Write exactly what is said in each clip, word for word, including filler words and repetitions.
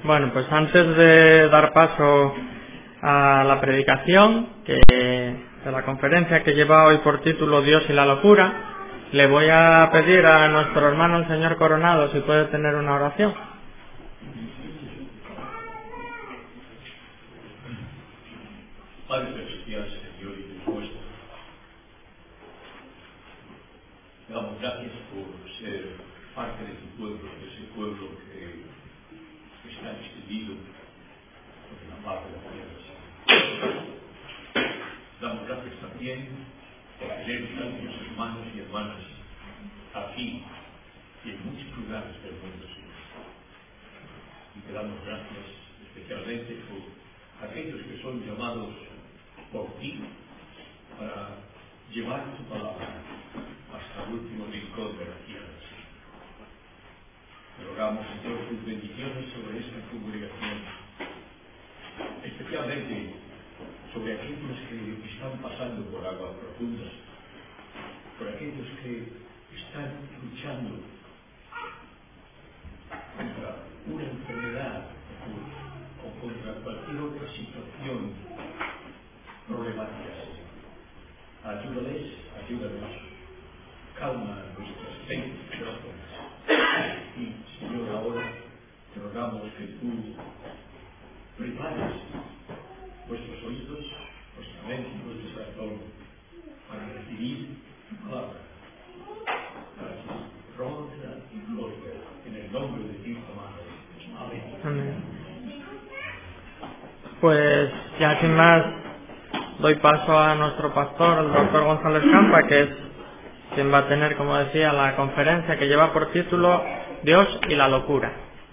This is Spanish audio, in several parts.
Bueno, pues antes de dar paso a la predicación que de la conferencia que lleva hoy por título Dios y la locura, le voy a pedir a nuestro hermano el señor Coronado si puede tener una oración. Padre celestial, Señor y Dios nuestro, damos gracias por ser parte de tu pueblo, de ese pueblo que está extendido en la paz de la tierra. Damos gracias también por tener tantos hermanos y hermanas aquí y en muchos lugares del mundo, Señor. Y te damos gracias especialmente por aquellos que son llamados por ti para llevar tu palabra hasta el último rincón de la tierra. Te rogamos, Señor, tus bendiciones sobre esta congregación, especialmente sobre aquellos que están pasando por aguas profundas, por aquellos que están luchando contra una enfermedad o contra cualquier otra situación problemática. Ayúdales, ayúdanos, calma nuestras mentes y corazones. Y, Señor, ahora te rogamos que tú prepares vuestros oídos, vuestra mente y vuestro corazón para recibir tu palabra, para tu honra y gloria, en el nombre de Cristo amado. Amén. Amén. Pues ya sin más doy paso a nuestro pastor, el doctor González Campa, que es quien va a tener, como decía, la conferencia que lleva por título Dios y la locura.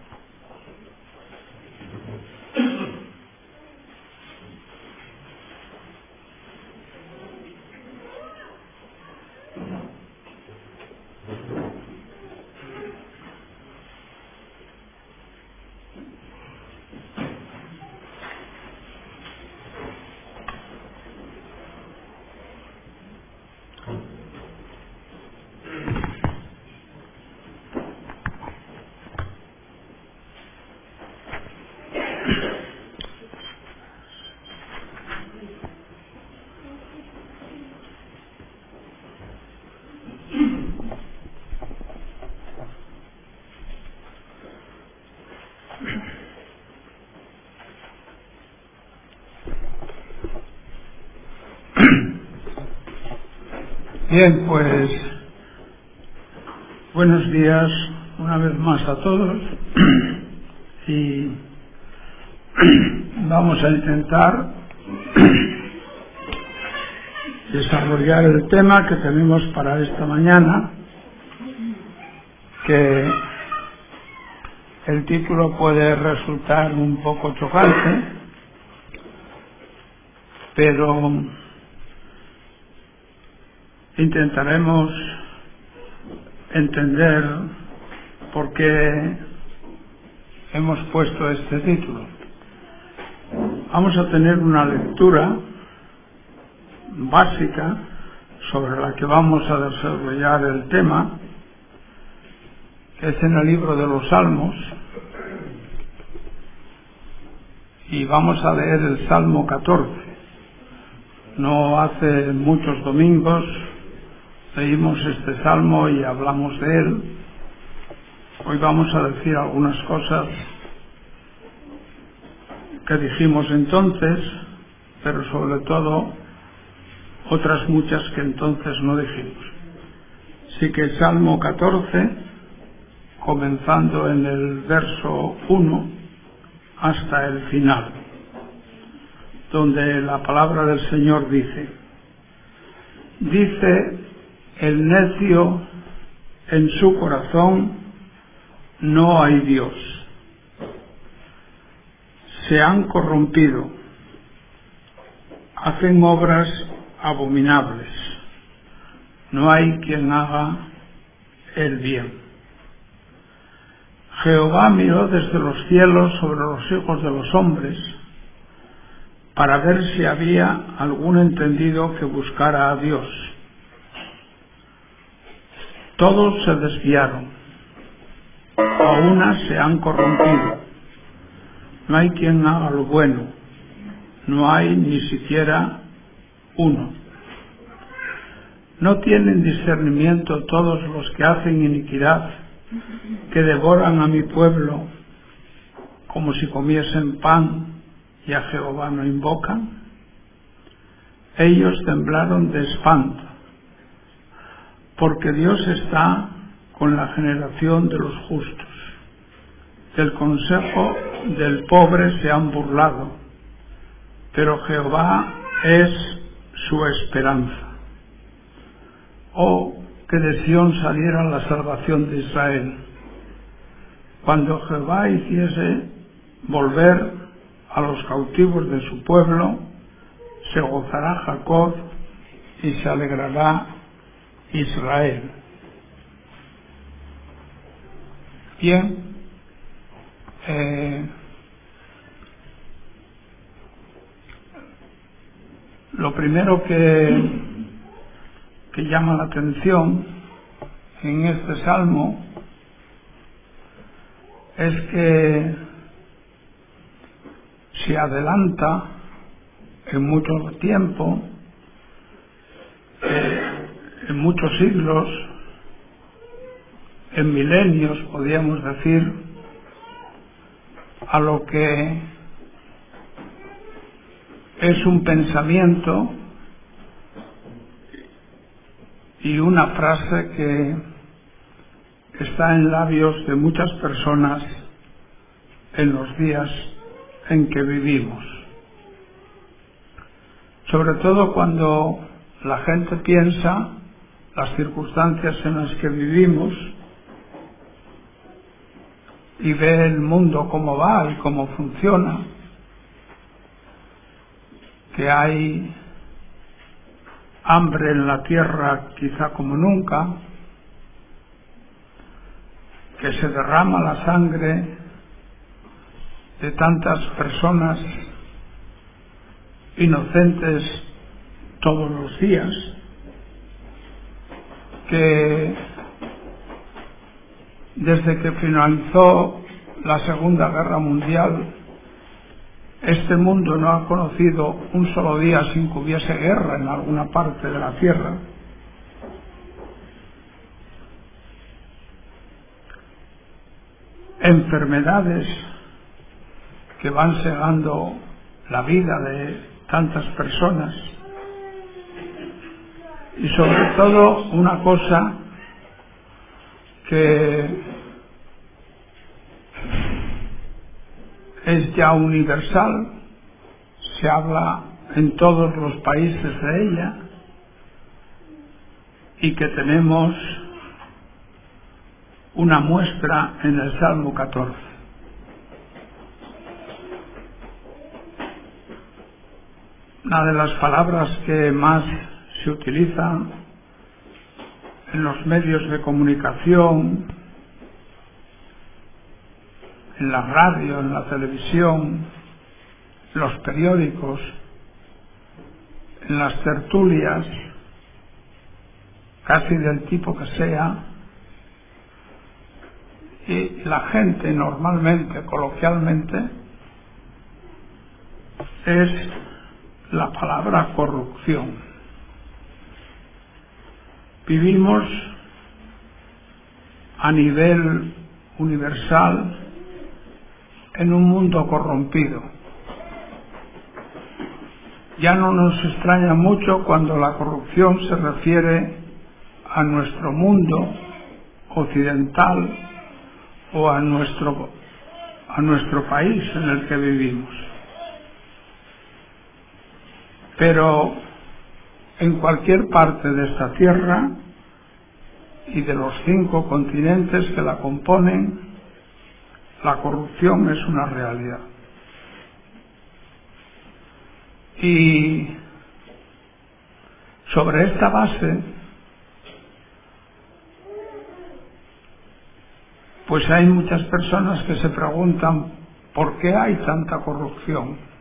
Bien, pues buenos días una vez más a todos y vamos a intentar desarrollar el tema que tenemos para esta mañana, que el título puede resultar un poco chocante, pero intentaremos entender por qué hemos puesto este título. Vamos a tener una lectura básica sobre la que vamos a desarrollar el tema, que es en el libro de los Salmos, y vamos a leer el Salmo catorce. No hace muchos domingos leímos este salmo y hablamos de él. Hoy vamos a decir algunas cosas que dijimos entonces, pero sobre todo otras muchas que entonces no dijimos. Así que el Salmo catorce, comenzando en el verso uno hasta el final, donde la palabra del Señor dice: dice el necio en su corazón, no hay Dios. Se han corrompido, hacen obras abominables, no hay quien haga el bien. Jehová miró desde los cielos sobre los hijos de los hombres para ver si había algún entendido que buscara a Dios. Todos se desviaron, a una se han corrompido. no hay quien haga lo bueno, no hay ni siquiera uno. ¿No tienen discernimiento todos los que hacen iniquidad, que devoran a mi pueblo como si comiesen pan y a Jehová no invocan? Ellos temblaron de espanto, porque Dios está con la generación de los justos. Del consejo del pobre se han burlado, pero Jehová es su esperanza. Oh, que de Sión saliera la salvación de Israel. Cuando Jehová hiciese volver a los cautivos de su pueblo, se gozará Jacob y se alegrará Israel. Bien, eh, lo primero que, que llama la atención en este salmo es que se adelanta en mucho tiempo, eh, en muchos siglos, en milenios, podríamos decir, a lo que es un pensamiento y una frase que está en labios de muchas personas en los días en que vivimos. Sobre todo cuando la gente piensa las circunstancias en las que vivimos y ve el mundo cómo va y cómo funciona, que hay hambre en la tierra quizá como nunca, que se derrama la sangre de tantas personas inocentes todos los días, que desde que finalizó la Segunda Guerra Mundial este mundo no ha conocido un solo día sin que hubiese guerra en alguna parte de la tierra. Enfermedades que van segando la vida de tantas personas, y sobre todo una cosa que es ya universal, se habla en todos los países de ella, y que tenemos una muestra en el Salmo catorce. Una de las palabras que más se utilizan en los medios de comunicación, en la radio, en la televisión, en los periódicos, en las tertulias, casi del tipo que sea, y la gente normalmente, coloquialmente, es la palabra corrupción. Vivimos a nivel universal en un mundo corrompido. Ya no nos extraña mucho cuando la corrupción se refiere a nuestro mundo occidental o a nuestro, a nuestro país en el que vivimos. Pero en cualquier parte de esta tierra y de los cinco continentes que la componen, la corrupción es una realidad. Y sobre esta base, pues hay muchas personas que se preguntan ¿por qué hay tanta corrupción?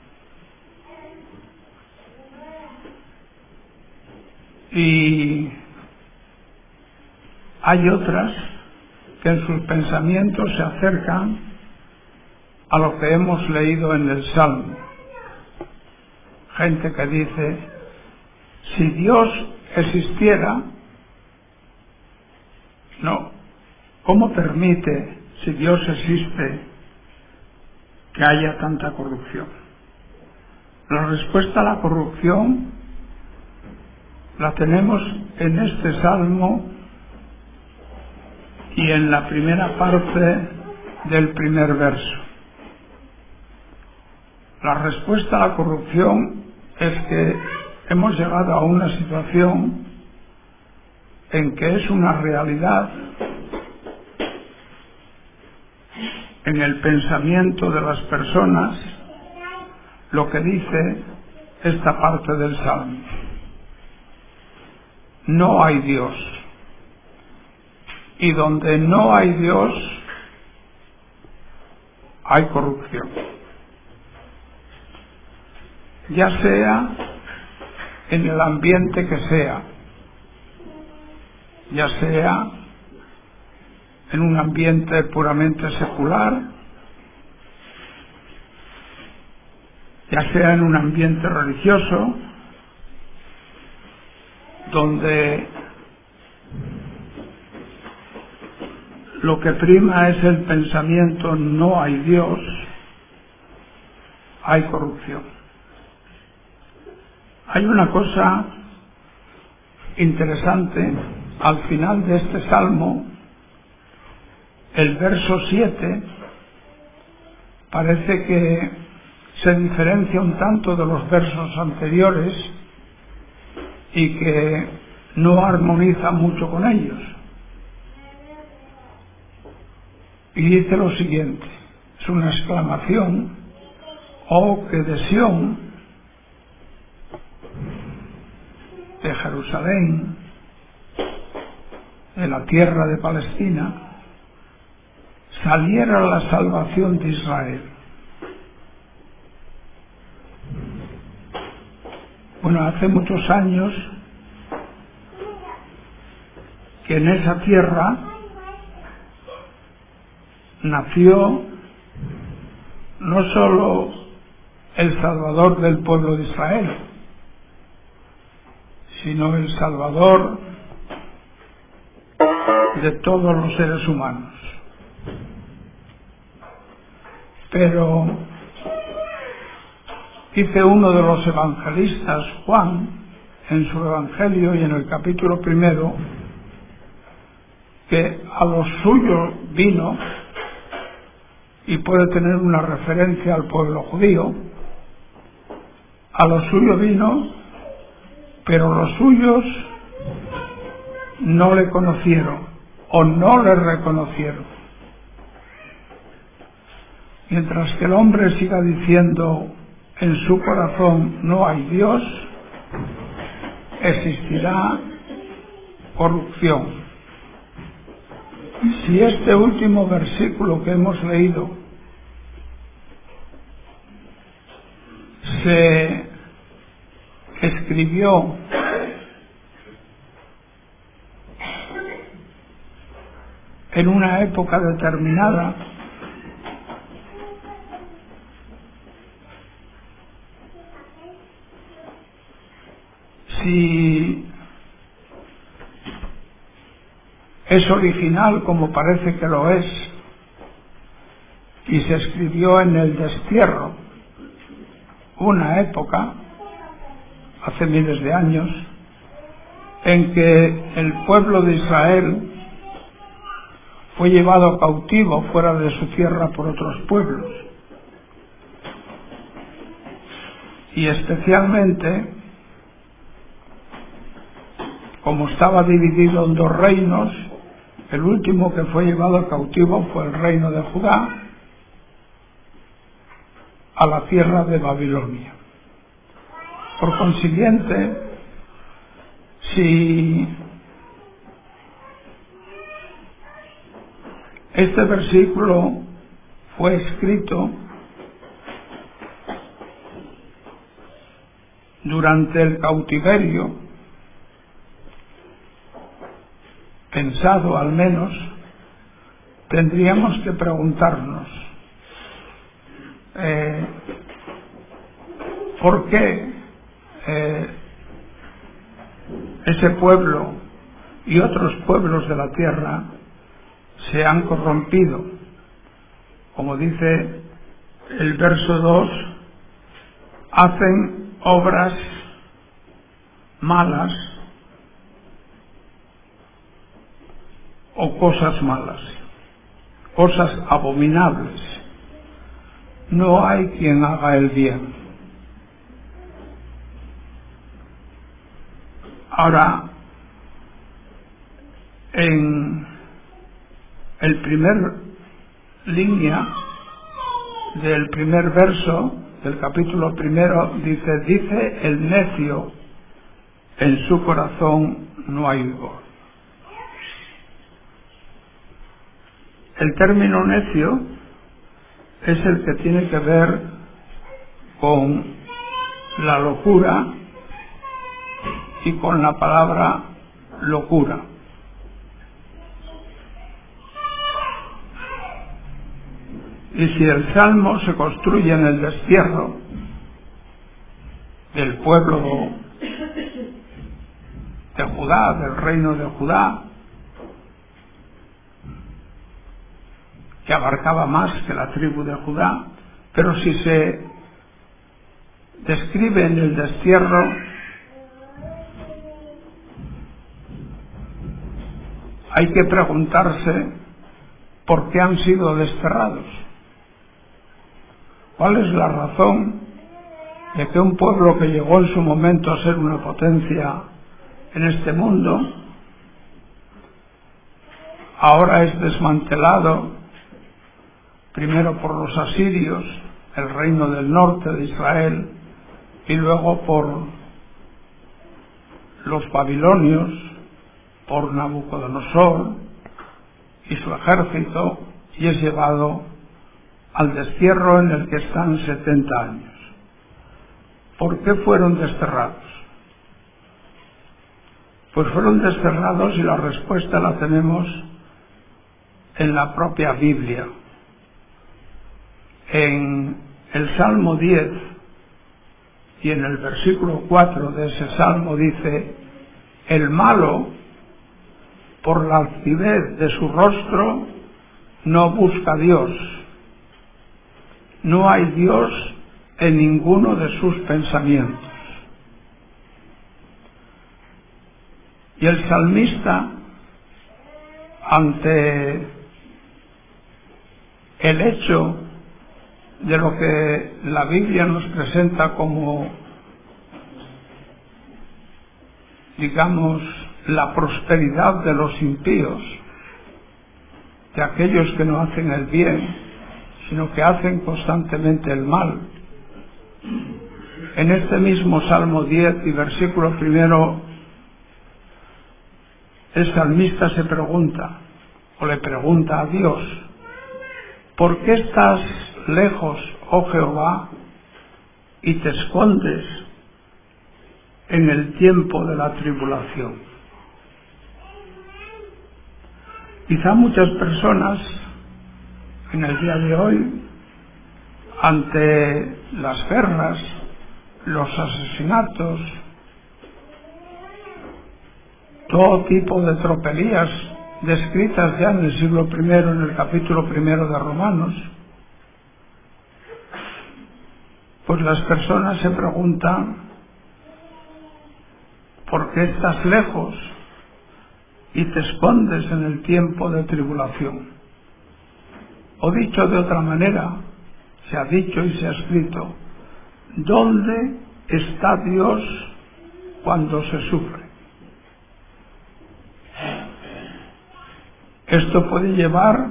Y hay otras que en sus pensamientos se acercan a lo que hemos leído en el Salmo. Gente que dice, si Dios existiera, no, ¿cómo permite, si Dios existe, que haya tanta corrupción? La respuesta a la corrupción la tenemos en este Salmo y en la primera parte del primer verso. La respuesta a la corrupción es que hemos llegado a una situación en que es una realidad en el pensamiento de las personas lo que dice esta parte del Salmo. No hay Dios. Y donde no hay Dios, hay corrupción. Ya sea en el ambiente que sea, ya sea en un ambiente puramente secular, ya sea en un ambiente religioso, donde lo que prima es el pensamiento no hay Dios, hay corrupción. Hay una cosa interesante al final de este salmo, el verso siete, parece que se diferencia un tanto de los versos anteriores y que no armoniza mucho con ellos. Y dice lo siguiente, es una exclamación: oh, que de Sión, de Jerusalén, de la tierra de Palestina, saliera la salvación de Israel. Bueno, hace muchos años que en esa tierra nació no solo el Salvador del pueblo de Israel, sino el Salvador de todos los seres humanos. Pero dice uno de los evangelistas, Juan, en su evangelio y en el capítulo primero, que a los suyos vino, y puede tener una referencia al pueblo judío, a los suyos vino, pero los suyos no le conocieron o no le reconocieron. Mientras que el hombre siga diciendo en su corazón no hay Dios, existirá corrupción. Si este último versículo que hemos leído se escribió en una época determinada, si es original, como parece que lo es, y se escribió en el destierro, una época, hace miles de años, en que el pueblo de Israel fue llevado cautivo fuera de su tierra por otros pueblos, y especialmente, como estaba dividido en dos reinos, el último que fue llevado cautivo fue el reino de Judá a la tierra de Babilonia. Por consiguiente, si este versículo fue escrito durante el cautiverio, pensado al menos, tendríamos que preguntarnos, eh, ¿por qué eh, ese pueblo y otros pueblos de la tierra se han corrompido? Como dice el verso dos, hacen obras malas o cosas malas, cosas abominables. No hay quien haga el bien. Ahora, en el primer línea del primer verso del capítulo primero dice, dice el necio, en su corazón no hay vigor. El término necio es el que tiene que ver con la locura y con la palabra locura. Y si el salmo se construye en el destierro del pueblo de Judá, del reino de Judá, que abarcaba más que la tribu de Judá, pero si se describe en el destierro, hay que preguntarse por qué han sido desterrados. ¿Cuál es la razón de que un pueblo que llegó en su momento a ser una potencia en este mundo, ahora es desmantelado primero por los asirios, el reino del norte de Israel, y luego por los babilonios, por Nabucodonosor y su ejército, y es llevado al destierro en el que están setenta años? ¿Por qué fueron desterrados? Pues fueron desterrados y la respuesta la tenemos en la propia Biblia. En el Salmo diez y en el versículo cuatro de ese Salmo dice, el malo, por la altivez de su rostro, no busca a Dios. No hay Dios en ninguno de sus pensamientos. Y el salmista, ante el hecho de lo que la Biblia nos presenta como, digamos, la prosperidad de los impíos, de aquellos que no hacen el bien, sino que hacen constantemente el mal. En este mismo Salmo diez y versículo primero, el salmista se pregunta, o le pregunta a Dios, ¿por qué estás lejos, oh Jehová, y te escondes en el tiempo de la tribulación? Quizá muchas personas en el día de hoy, ante las guerras, los asesinatos, todo tipo de tropelías descritas ya en el siglo primero, en el capítulo primero de Romanos, pues las personas se preguntan, ¿por qué estás lejos y te escondes en el tiempo de tribulación? O dicho de otra manera, se ha dicho y se ha escrito, ¿dónde está Dios cuando se sufre? Esto puede llevar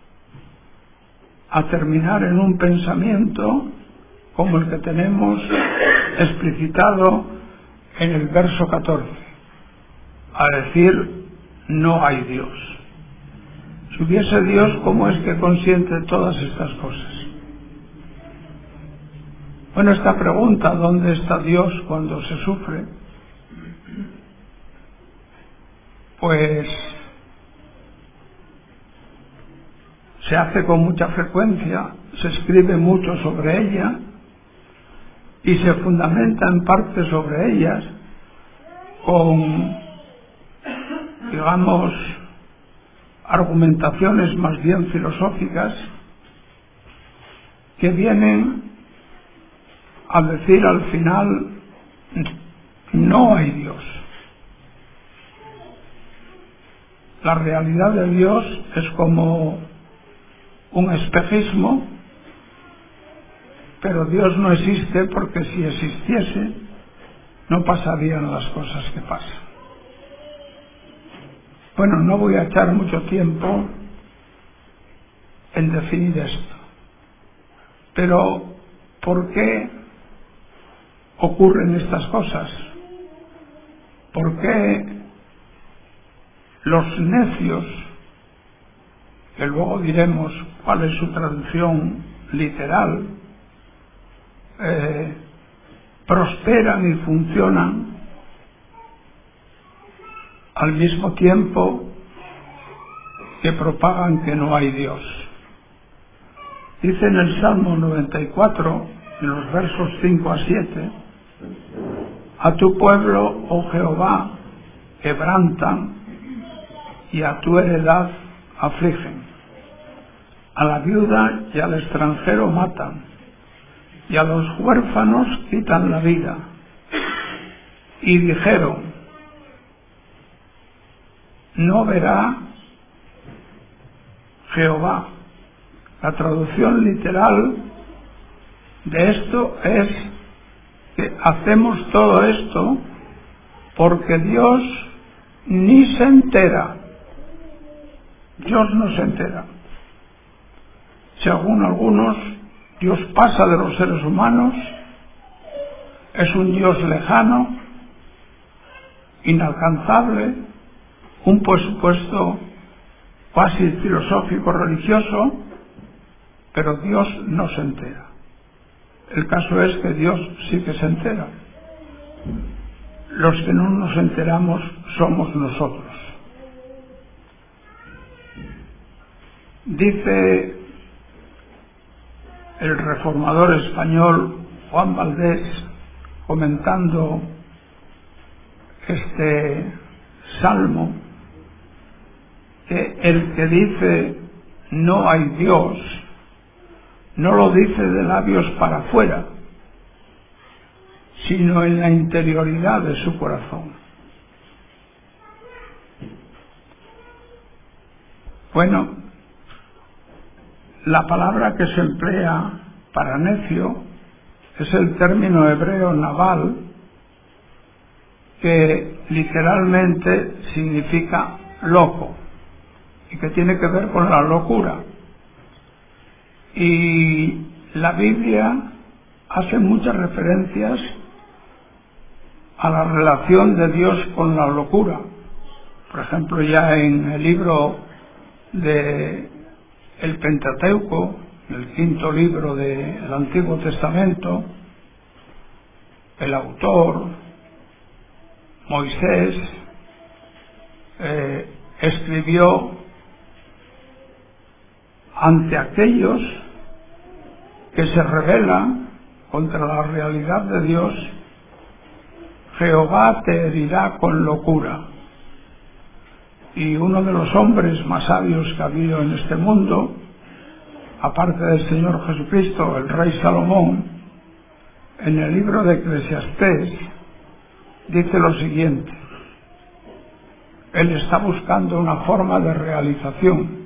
a terminar en un pensamiento como el que tenemos explicitado en el verso catorce, a decir, no hay Dios. Si hubiese Dios, ¿cómo es que consiente todas estas cosas? Bueno, esta pregunta, ¿dónde está Dios cuando se sufre? Pues se hace con mucha frecuencia, se escribe mucho sobre ella y se fundamenta en parte sobre ellas con, digamos, argumentaciones más bien filosóficas que vienen a decir al final: no hay Dios. La realidad de Dios es como un espejismo, pero Dios no existe, porque si existiese no pasarían las cosas que pasan. Bueno, no voy a echar mucho tiempo en definir esto, pero ¿por qué ocurren estas cosas? ¿Por qué los necios, que luego diremos cuál es su traducción literal, eh, prosperan y funcionan al mismo tiempo que propagan que no hay Dios? Dice en el Salmo noventa y cuatro, en los versos cinco a siete: a tu pueblo, oh Jehová, quebrantan, y a tu heredad afligen. A la viuda y al extranjero matan, y a los huérfanos quitan la vida. Y dijeron: no verá Jehová. La traducción literal de esto es que hacemos todo esto porque Dios ni se entera. Dios no se entera. Según algunos, Dios pasa de los seres humanos, es un Dios lejano, inalcanzable, un presupuesto casi filosófico religioso, pero Dios no se entera. El caso es que Dios sí que se entera. Los que no nos enteramos somos nosotros. Dice el reformador español Juan Valdés, comentando este salmo, que el que dice no hay Dios no lo dice de labios para afuera, sino en la interioridad de su corazón. Bueno, la palabra que se emplea para necio es el término hebreo naval, que literalmente significa loco y que tiene que ver con la locura. Y la Biblia hace muchas referencias a la relación de Dios con la locura. Por ejemplo, ya en el libro de el Pentateuco, el quinto libro del Antiguo Testamento, el autor, Moisés, eh, escribió ante aquellos que se rebelan contra la realidad de Dios: Jehová te herirá con locura. Y uno de los hombres más sabios que ha habido en este mundo, aparte del Señor Jesucristo, el rey Salomón, en el libro de Eclesiastés dice lo siguiente: él está buscando una forma de realización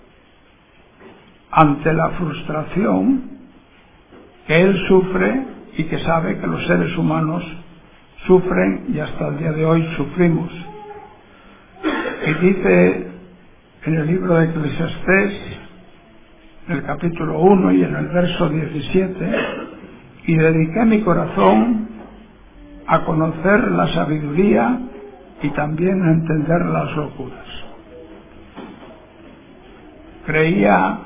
ante la frustración que él sufre y que sabe que los seres humanos sufren y hasta el día de hoy sufrimos. Y dice en el libro de Eclesiastés, en el capítulo uno y en el verso diecisiete: y dediqué mi corazón a conocer la sabiduría y también a entender las locuras. Creía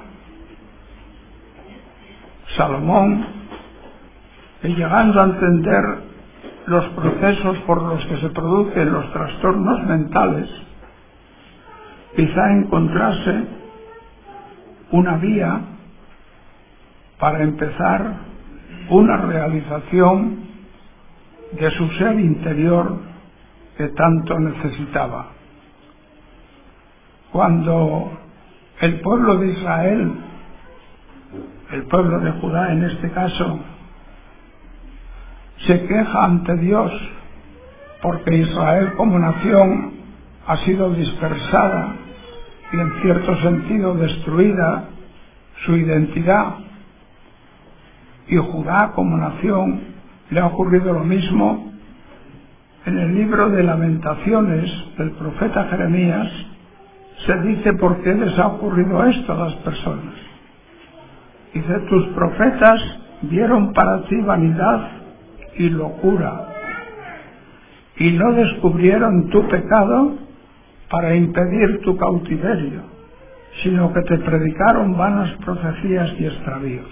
Salomón que llegando a entender los procesos por los que se producen los trastornos mentales, quizá encontrase una vía para empezar una realización de su ser interior que tanto necesitaba. Cuando el pueblo de Israel, el pueblo de Judá en este caso, se queja ante Dios porque Israel como nación ha sido dispersada y en cierto sentido destruida su identidad, y Judá como nación le ha ocurrido lo mismo, en el libro de Lamentaciones del profeta Jeremías se dice por qué les ha ocurrido esto a las personas. Dice: tus profetas vieron para ti vanidad y locura, y no descubrieron tu pecado para impedir tu cautiverio, sino que te predicaron vanas profecías y extravíos.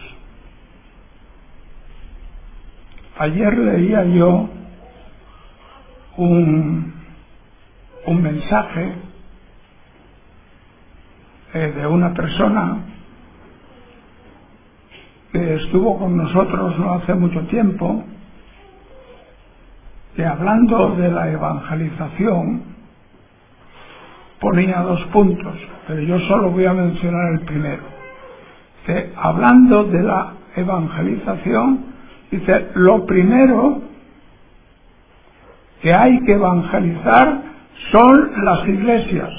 Ayer leía yo un, un mensaje eh, de una persona que estuvo con nosotros no hace mucho tiempo, que hablando de la evangelización ponía dos puntos, pero yo solo voy a mencionar el primero. Que hablando de la evangelización, dice: lo primero que hay que evangelizar son las iglesias.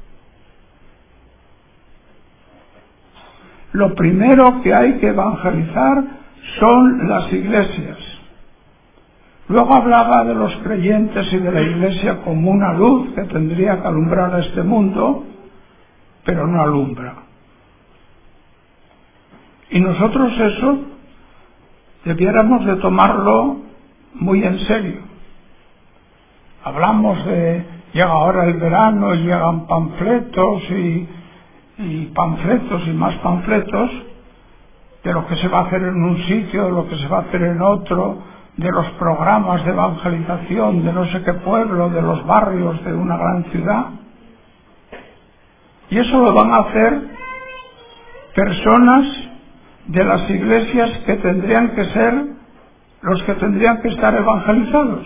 Lo primero que hay que evangelizar son las iglesias. Luego hablaba de los creyentes y de la iglesia como una luz que tendría que alumbrar a este mundo, pero no alumbra. Y nosotros eso debiéramos de tomarlo muy en serio. Hablamos de, llega ahora el verano, llegan panfletos y, y panfletos y más panfletos de lo que se va a hacer en un sitio, de lo que se va a hacer en otro, de los programas de evangelización de no sé qué pueblo, de los barrios de una gran ciudad. Y eso lo van a hacer personas de las iglesias que tendrían que ser los que tendrían que estar evangelizados.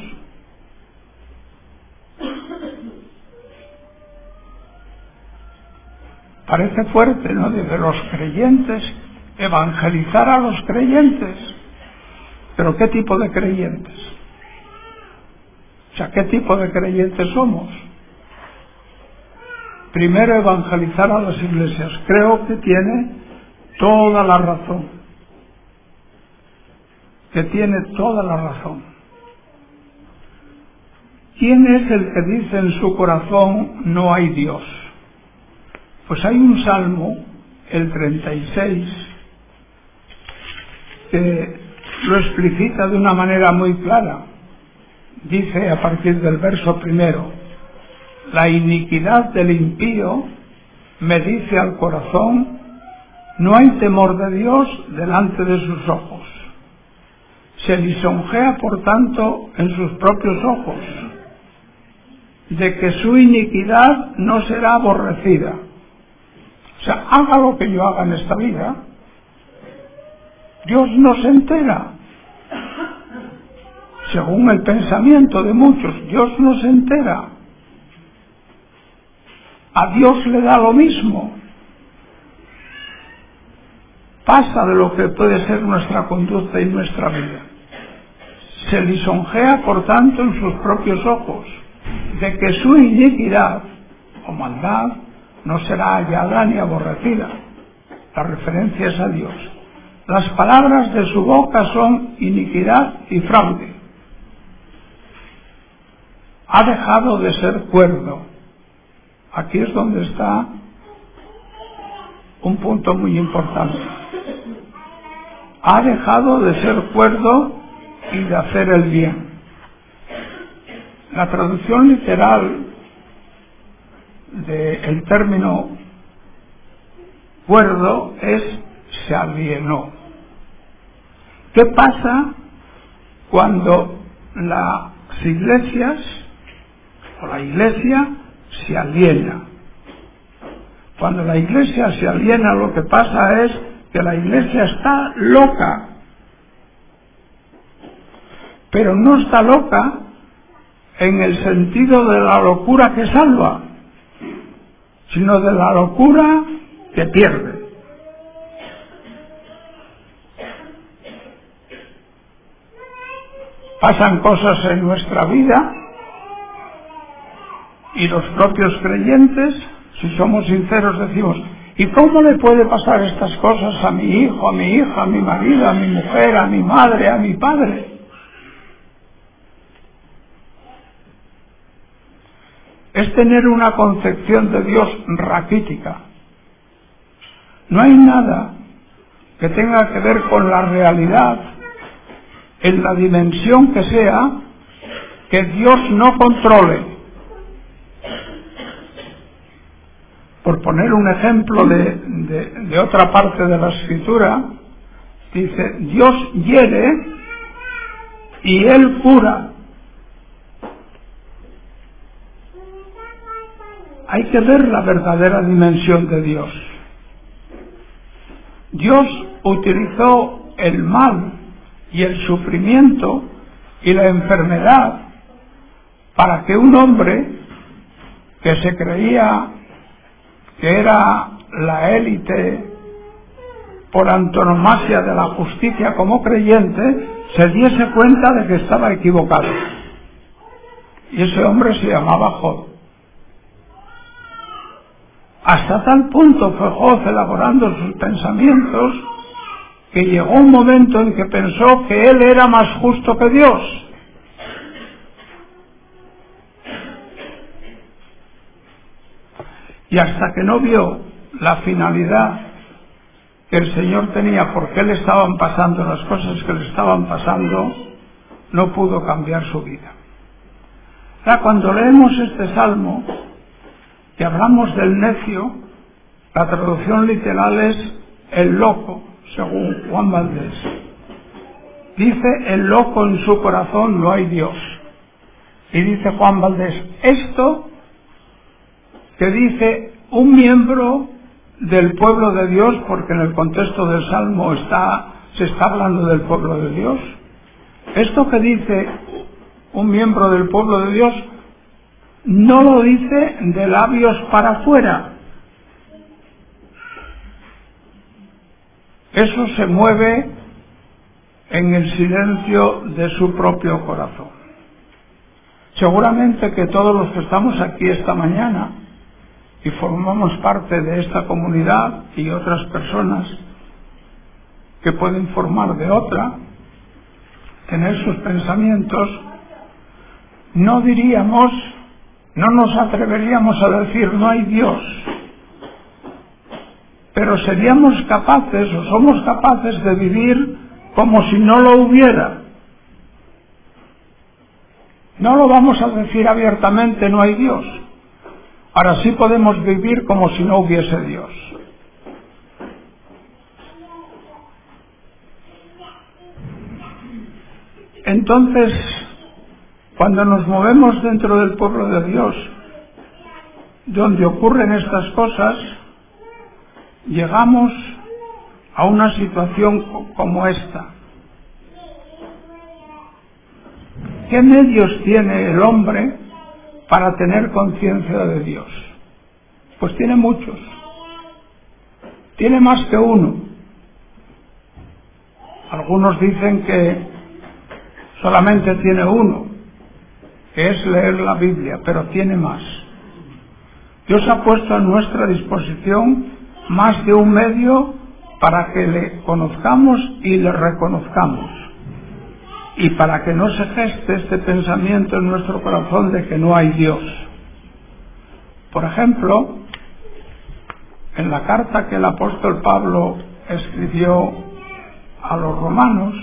Parece fuerte, ¿no? De los creyentes, evangelizar a los creyentes. Pero ¿qué tipo de creyentes? O sea, ¿qué tipo de creyentes somos? Primero, evangelizar a las iglesias. Creo que tiene toda la razón. Que tiene toda la razón. ¿Quién es el que dice en su corazón no hay Dios? Pues hay un salmo, el treinta y seis, que lo explicita de una manera muy clara. Dice a partir del verso primero: la iniquidad del impío me dice al corazón, no hay temor de Dios delante de sus ojos. Se lisonjea por tanto en sus propios ojos, de que su iniquidad no será aborrecida. O sea, haga lo que yo haga en esta vida, Dios no se entera. Según el pensamiento de muchos, Dios no se entera. A Dios le da lo mismo. Pasa de lo que puede ser nuestra conducta y nuestra vida. Se lisonjea, por tanto, en sus propios ojos, de que su iniquidad o maldad no será hallada ni aborrecida. La referencia es a Dios. Las palabras de su boca son iniquidad y fraude. Ha dejado de ser cuerdo. Aquí es donde está un punto muy importante. Ha dejado de ser cuerdo y de hacer el bien. La traducción literal del término cuerdo es se alienó. ¿Qué pasa cuando las iglesias o la iglesia se aliena? Cuando la Iglesia se aliena, lo que pasa es que la Iglesia está loca, pero no está loca en el sentido de la locura que salva, sino de la locura que pierde. Pasan cosas en nuestra vida y los propios creyentes, si somos sinceros, decimos: ¿y cómo le puede pasar estas cosas a mi hijo, a mi hija, a mi marido, a mi mujer, a mi madre, a mi padre? Es tener una concepción de Dios raquítica. No hay nada que tenga que ver con la realidad, en la dimensión que sea, que Dios no controle. Por poner un ejemplo de, de, de otra parte de la Escritura, dice: Dios hiere y Él cura. Hay que ver la verdadera dimensión de Dios. Dios utilizó el mal y el sufrimiento y la enfermedad para que un hombre que se creía que era la élite por antonomasia de la justicia como creyente, se diese cuenta de que estaba equivocado. Y ese hombre se llamaba Job. Hasta tal punto fue Job elaborando sus pensamientos que llegó un momento en que pensó que él era más justo que Dios. Y hasta que no vio la finalidad que el Señor tenía, por qué le estaban pasando las cosas que le estaban pasando, no pudo cambiar su vida. Ya cuando leemos este salmo, que hablamos del necio, la traducción literal es el loco, según Juan Valdés. Dice: el loco en su corazón no hay Dios. Y dice Juan Valdés, esto que dice un miembro del pueblo de Dios, porque en el contexto del Salmo está, se está hablando del pueblo de Dios, esto que dice un miembro del pueblo de Dios no lo dice de labios para afuera. Eso se mueve en el silencio de su propio corazón. Seguramente que todos los que estamos aquí esta mañana y formamos parte de esta comunidad y otras personas que pueden formar de otra, tener sus pensamientos, no diríamos, no nos atreveríamos a decir no hay Dios, pero seríamos capaces o somos capaces de vivir como si no lo hubiera. No lo vamos a decir abiertamente no hay Dios. Ahora sí podemos vivir como si no hubiese Dios. Entonces, cuando nos movemos dentro del pueblo de Dios, donde ocurren estas cosas, llegamos a una situación como esta. ¿Qué medios tiene el hombre para tener conciencia de Dios? Pues tiene muchos. Tiene más que uno. Algunos dicen que solamente tiene uno, que es leer la Biblia, pero tiene más. Dios ha puesto a nuestra disposición más de un medio para que le conozcamos y le reconozcamos, y para que no se geste este pensamiento en nuestro corazón de que no hay Dios. Por ejemplo, en la carta que el apóstol Pablo escribió a los romanos,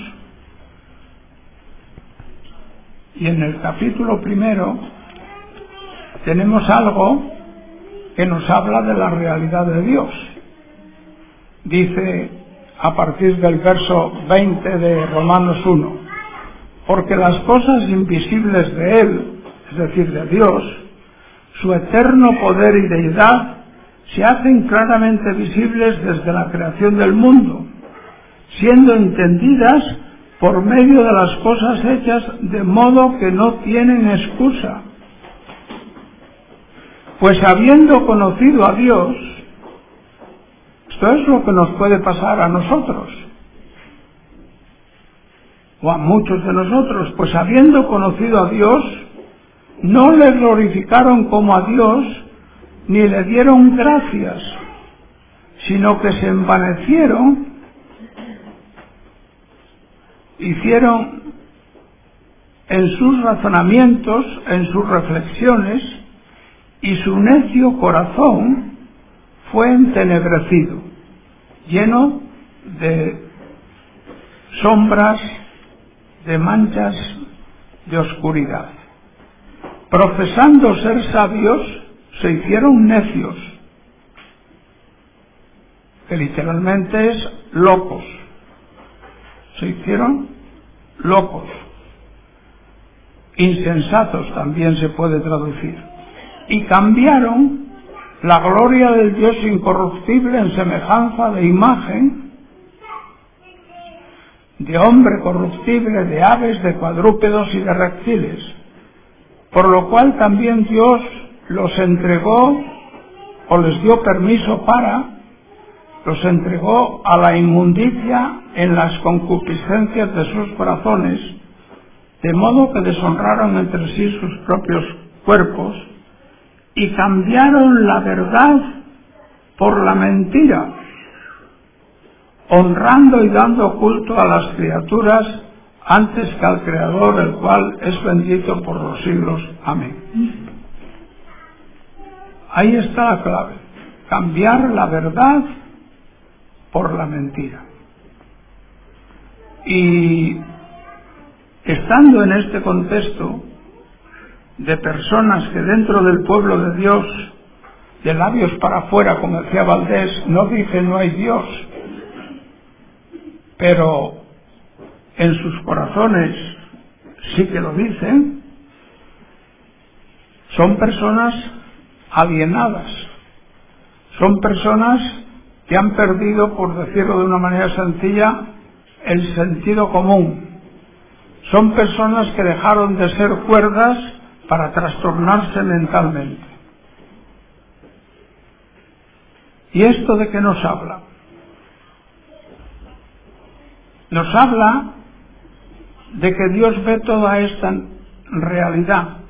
y en el capítulo primero tenemos algo que nos habla de la realidad de Dios. Dice a partir del verso veinte de Romanos uno: porque las cosas invisibles de Él, es decir, de Dios, su eterno poder y deidad, se hacen claramente visibles desde la creación del mundo, siendo entendidas por medio de las cosas hechas, de modo que no tienen excusa. Pues habiendo conocido a Dios, esto es lo que nos puede pasar a nosotros, o a muchos de nosotros, pues habiendo conocido a Dios, no le glorificaron como a Dios, ni le dieron gracias, sino que se envanecieron, hicieron en sus razonamientos, en sus reflexiones, y su necio corazón fue entenebrecido, lleno de sombras, de manchas de oscuridad. Profesando ser sabios, se hicieron necios, que literalmente es locos. Se hicieron locos. Insensatos también se puede traducir. Y cambiaron la gloria del Dios incorruptible en semejanza de imagen, de hombre corruptible, de aves, de cuadrúpedos y de reptiles, por lo cual también Dios los entregó, o les dio permiso para, los entregó a la inmundicia en las concupiscencias de sus corazones, de modo que deshonraron entre sí sus propios cuerpos, y cambiaron la verdad por la mentira, honrando y dando culto a las criaturas antes que al Creador, el cual es bendito por los siglos. Amén. Ahí está la clave: cambiar la verdad por la mentira. Y estando en este contexto de personas que dentro del pueblo de Dios, de labios para afuera, como decía Valdés, no dicen no hay Dios, pero en sus corazones sí que lo dicen, son personas alienadas, son personas que han perdido, por decirlo de una manera sencilla, el sentido común. Son personas que dejaron de ser cuerdas para trastornarse mentalmente. ¿Y esto de qué nos habla? Nos habla de que Dios ve toda esta realidad.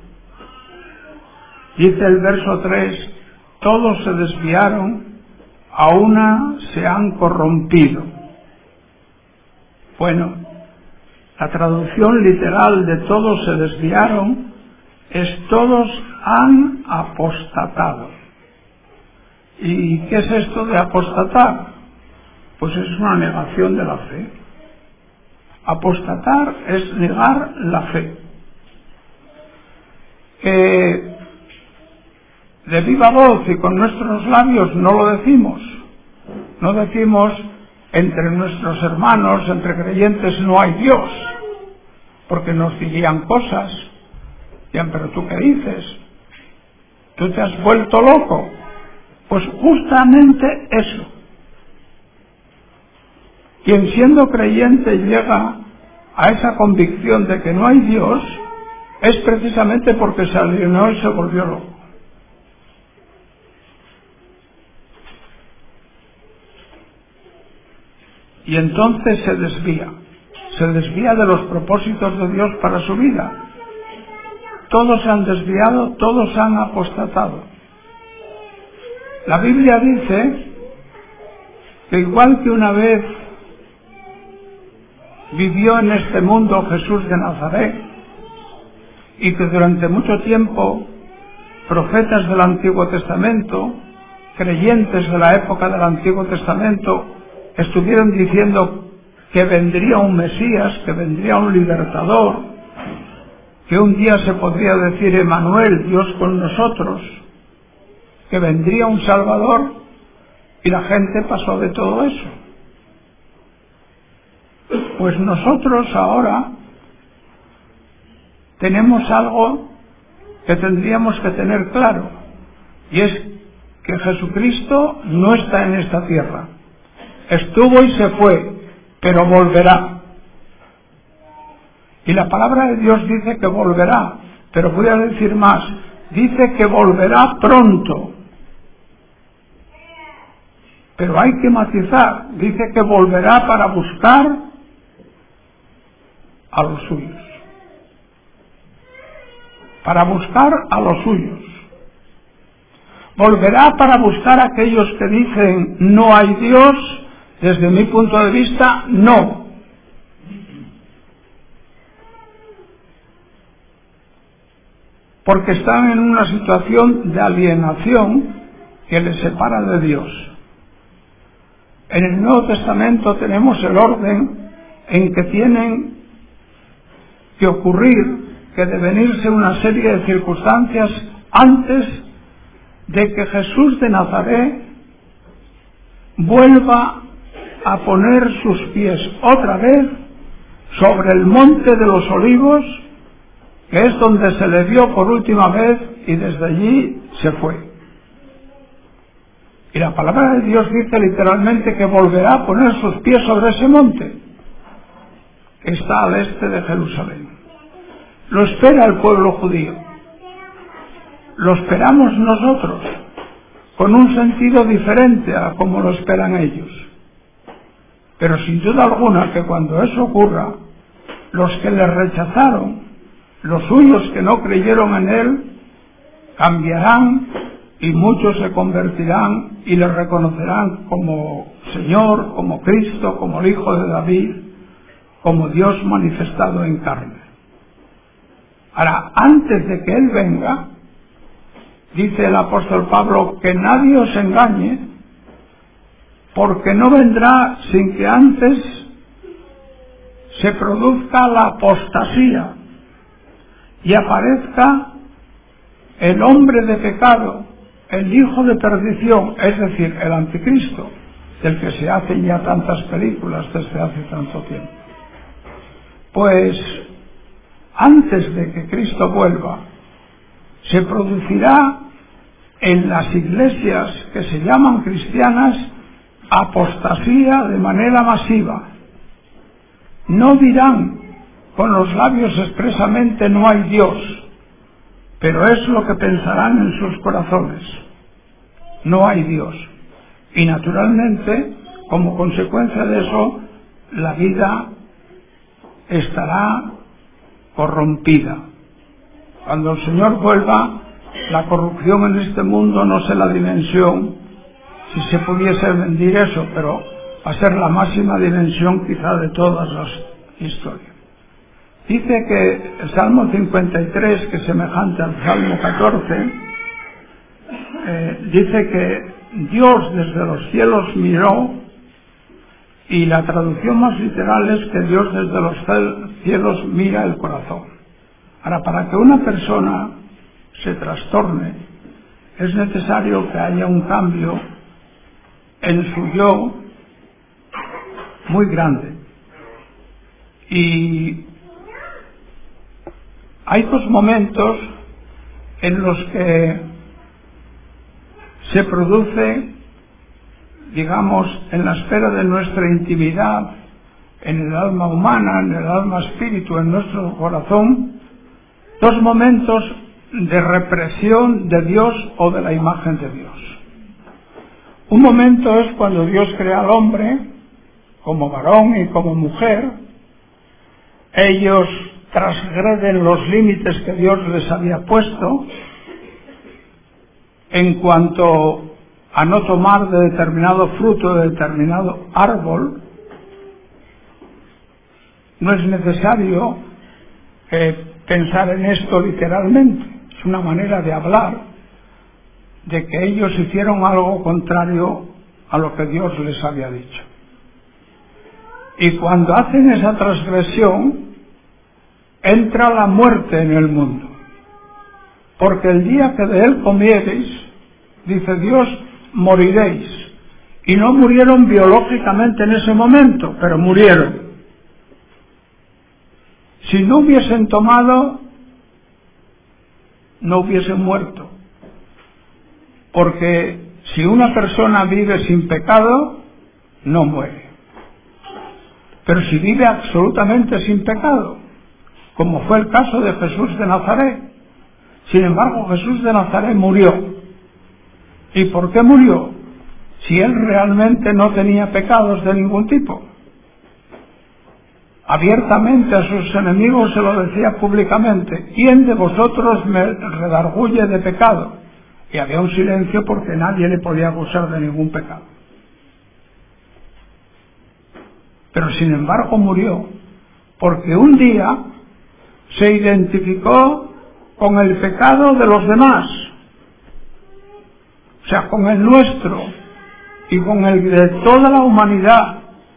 Dice el verso tres, todos se desviaron, a una se han corrompido. Bueno, la traducción literal de todos se desviaron es todos han apostatado. ¿Y qué es esto de apostatar? Pues es una negación de la fe. Apostatar es negar la fe. Eh, de viva voz y con nuestros labios no lo decimos. No decimos entre nuestros hermanos, entre creyentes, no hay Dios, porque nos dirían cosas. Dirían, pero ¿tú qué dices? ¿Tú te has vuelto loco? Pues justamente eso. Quien siendo creyente llega a esa convicción de que no hay Dios es precisamente porque se alienó y se volvió loco. Y entonces se desvía, se desvía de los propósitos de Dios para su vida. Todos se han desviado, todos han apostatado. La Biblia dice que igual que una vez vivió en este mundo Jesús de Nazaret, y que durante mucho tiempo profetas del Antiguo Testamento, creyentes de la época del Antiguo Testamento, estuvieron diciendo que vendría un Mesías, que vendría un libertador, que un día se podría decir Emmanuel, Dios con nosotros, que vendría un Salvador, y la gente pasó de todo eso. Pues nosotros ahora tenemos algo que tendríamos que tener claro, y es que Jesucristo no está en esta tierra. Estuvo y se fue, pero volverá. Y la palabra de Dios dice que volverá, pero voy a decir más, dice que volverá pronto. Pero hay que matizar, dice que volverá para buscar a los suyos. Para buscar a los suyos. Volverá para buscar a aquellos que dicen no hay Dios. Desde mi punto de vista, no. Porque están en una situación de alienación que les separa de Dios. En el Nuevo Testamento tenemos el orden en que tienen que ocurrir, que devenirse una serie de circunstancias antes de que Jesús de Nazaret vuelva a poner sus pies otra vez sobre el monte de los Olivos, que es donde se le vio por última vez, y desde allí se fue. Y la palabra de Dios dice literalmente que volverá a poner sus pies sobre ese monte, que está al este de Jerusalén. Lo espera el pueblo judío. Lo esperamos nosotros, con un sentido diferente a como lo esperan ellos. Pero sin duda alguna que cuando eso ocurra, los que le rechazaron, los suyos que no creyeron en él, cambiarán y muchos se convertirán y le reconocerán como Señor, como Cristo, como el Hijo de David, como Dios manifestado en carne. Ahora, antes de que Él venga, dice el apóstol Pablo, que nadie os engañe, porque no vendrá sin que antes se produzca la apostasía y aparezca el hombre de pecado, el hijo de perdición, es decir, el anticristo, del que se hacen ya tantas películas desde hace tanto tiempo. Pues antes de que Cristo vuelva, se producirá en las iglesias que se llaman cristianas apostasía de manera masiva. No dirán con los labios expresamente no hay Dios, pero es lo que pensarán en sus corazones. No hay Dios. Y naturalmente, como consecuencia de eso, la vida estará corrompida. Cuando el Señor vuelva, la corrupción en este mundo no sé la dimensión, si se pudiese medir eso, pero va a ser la máxima dimensión quizá de todas las historias. Dice que el Salmo cincuenta y tres, que es semejante al Salmo catorce, eh, dice que Dios desde los cielos miró, y la traducción más literal es que Dios desde los cielos mira el corazón. Ahora, para que una persona se trastorne, es necesario que haya un cambio en su yo muy grande. Y hay dos momentos en los que se produce, digamos, en la esfera de nuestra intimidad, en el alma humana, en el alma espíritu, en nuestro corazón, dos momentos de represión de Dios o de la imagen de Dios. Un momento es cuando Dios crea al hombre como varón y como mujer. Ellos transgreden los límites que Dios les había puesto en cuanto a no tomar de determinado fruto de determinado árbol. No es necesario eh, pensar en esto literalmente, es una manera de hablar de que ellos hicieron algo contrario a lo que Dios les había dicho. Y cuando hacen esa transgresión, entra la muerte en el mundo, porque el día que de él comiereis, dice Dios, moriréis. Y no murieron biológicamente en ese momento, pero murieron. Si no hubiesen tomado, no hubiesen muerto, porque Si una persona vive sin pecado, no muere. Pero si vive absolutamente sin pecado, como fue el caso de Jesús de Nazaret, sin embargo Jesús de Nazaret murió. ¿Y por qué murió? Si él realmente no tenía pecados de ningún tipo. Abiertamente a sus enemigos se lo decía públicamente: ¿quién de vosotros me redarguye de pecado? Y había un silencio porque nadie le podía acusar de ningún pecado. Pero sin embargo murió, porque un día se identificó con el pecado de los demás, o sea, con el nuestro y con el de toda la humanidad,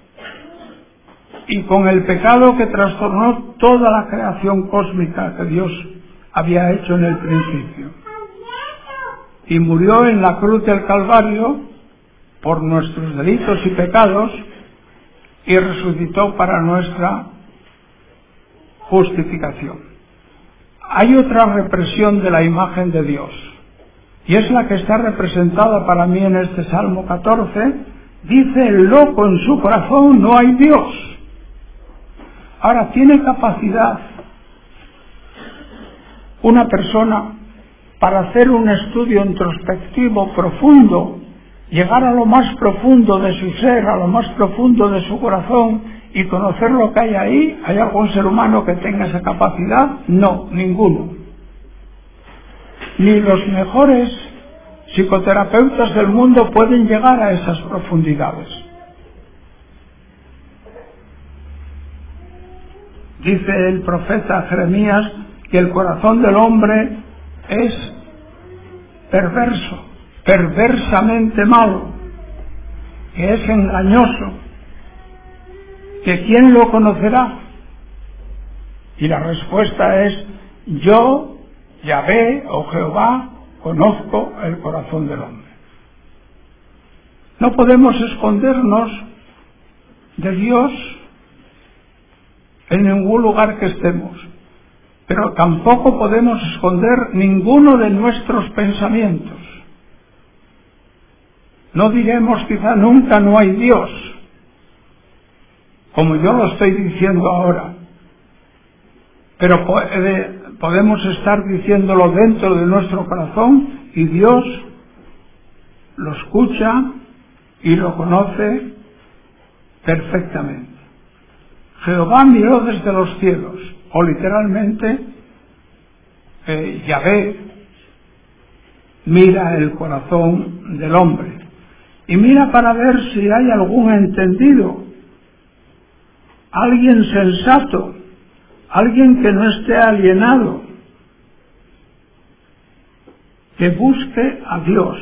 y con el pecado que trastornó toda la creación cósmica que Dios había hecho en el principio. Y murió en la cruz del Calvario por nuestros delitos y pecados, y resucitó para nuestra justificación. Hay otra represión de la imagen de Dios, y es la que está representada para mí en este Salmo catorce. Dice: el loco en su corazón, no hay Dios. Ahora, ¿tiene capacidad una persona para hacer un estudio introspectivo profundo, llegar a lo más profundo de su ser, a lo más profundo de su corazón y conocer lo que hay ahí? ¿Hay algún ser humano que tenga esa capacidad? No, ninguno. Ni los mejores psicoterapeutas del mundo pueden llegar a esas profundidades. Dice el profeta Jeremías que el corazón del hombre es perverso, perversamente malo, que es engañoso, que ¿quién lo conocerá? Y la respuesta es: yo, Yahvé o Jehová, conozco el corazón del hombre. No podemos escondernos de Dios en ningún lugar que estemos, pero tampoco podemos esconder ninguno de nuestros pensamientos. No diremos quizá nunca no hay Dios, como yo lo estoy diciendo ahora, pero puede, podemos estar diciéndolo dentro de nuestro corazón, y Dios lo escucha y lo conoce perfectamente. Jehová miró desde los cielos, o literalmente eh, Yahvé mira el corazón del hombre y mira para ver si hay algún entendido, alguien sensato, alguien que no esté alienado, que busque a Dios,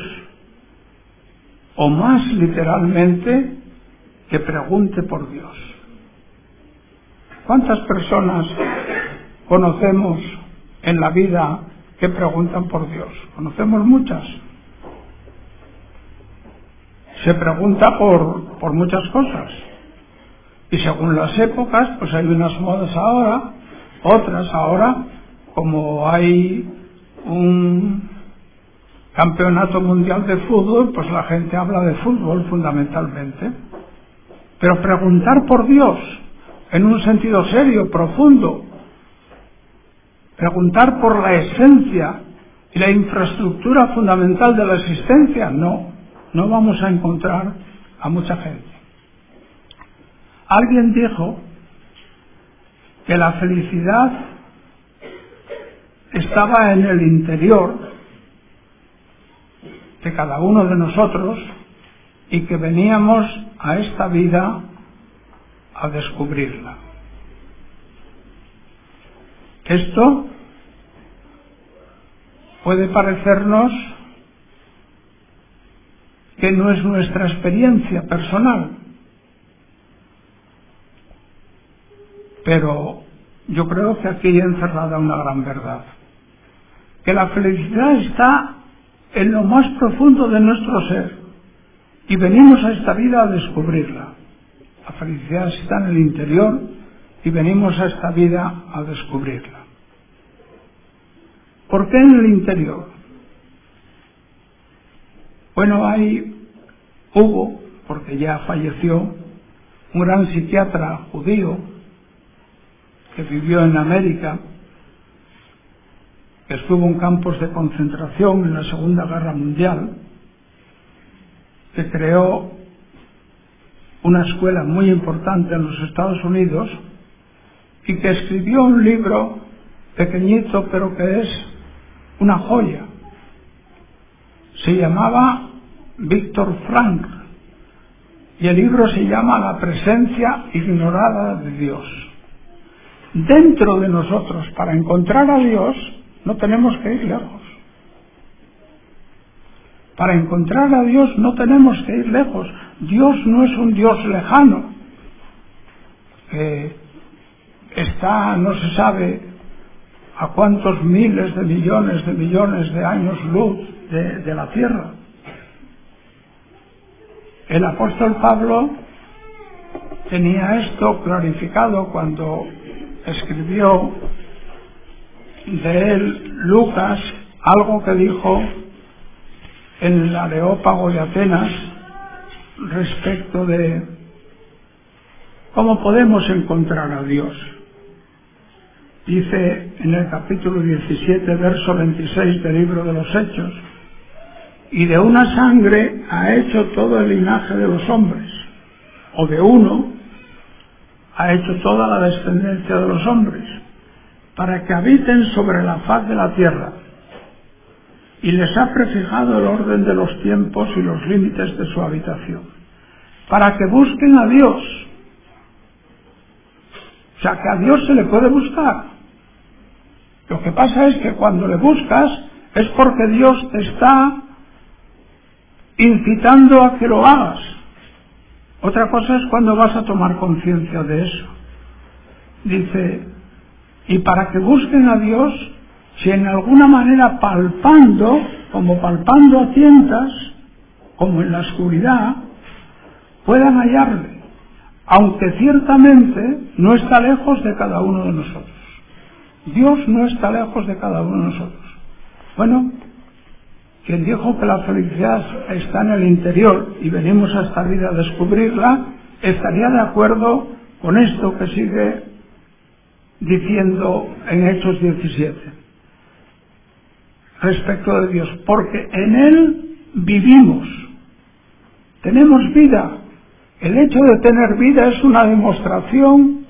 o más literalmente, que pregunte por Dios. ¿Cuántas personas conocemos en la vida que preguntan por Dios? Conocemos muchas. Se pregunta por, por muchas cosas. Y según las épocas, pues hay unas modas ahora, otras ahora, como hay un campeonato mundial de fútbol, pues la gente habla de fútbol fundamentalmente. Pero preguntar por Dios en un sentido serio, profundo, preguntar por la esencia y la infraestructura fundamental de la existencia, no, no vamos a encontrar a mucha gente. Alguien dijo que la felicidad estaba en el interior de cada uno de nosotros y que veníamos a esta vida a descubrirla. Esto puede parecernos que no es nuestra experiencia personal, pero yo creo que aquí hay encerrada una gran verdad, que la felicidad está en lo más profundo de nuestro ser y venimos a esta vida a descubrirla. La felicidad está en el interior y venimos a esta vida a descubrirla. ¿Por qué en el interior? Bueno, hay, hubo, porque ya falleció, un gran psiquiatra judío que vivió en América, que estuvo en campos de concentración en la Segunda Guerra Mundial, que creó una escuela muy importante en los Estados Unidos y que escribió un libro pequeñito pero que es una joya. Se llamaba Víctor Frank y el libro se llama La presencia ignorada de Dios. Dentro de nosotros, para encontrar a Dios, no tenemos que ir lejos. Para encontrar a Dios no tenemos que ir lejos. Dios no es un Dios lejano, que está, no se sabe a cuántos miles de millones de millones de años luz de, de la tierra. El apóstol Pablo tenía esto clarificado cuando escribió de él Lucas algo que dijo en el Areópago de Atenas respecto de cómo podemos encontrar a Dios. Dice en el capítulo diecisiete, verso veintiséis del libro de los Hechos: y de una sangre ha hecho todo el linaje de los hombres, o de uno ha hecho toda la descendencia de los hombres, para que habiten sobre la faz de la tierra, y les ha prefijado el orden de los tiempos y los límites de su habitación, para que busquen a Dios. O sea, que a Dios se le puede buscar. Lo que pasa es que cuando le buscas es porque Dios te está incitando a que lo hagas. Otra cosa es cuando vas a tomar conciencia de eso. Dice, y para que busquen a Dios, si en alguna manera palpando, como palpando a tientas, como en la oscuridad, puedan hallarle, aunque ciertamente no está lejos de cada uno de nosotros. Dios no está lejos de cada uno de nosotros. Bueno, quien dijo que la felicidad está en el interior y venimos a esta vida a descubrirla, estaría de acuerdo con esto que sigue diciendo en Hechos diecisiete respecto de Dios, porque en Él vivimos, tenemos vida. El hecho de tener vida es una demostración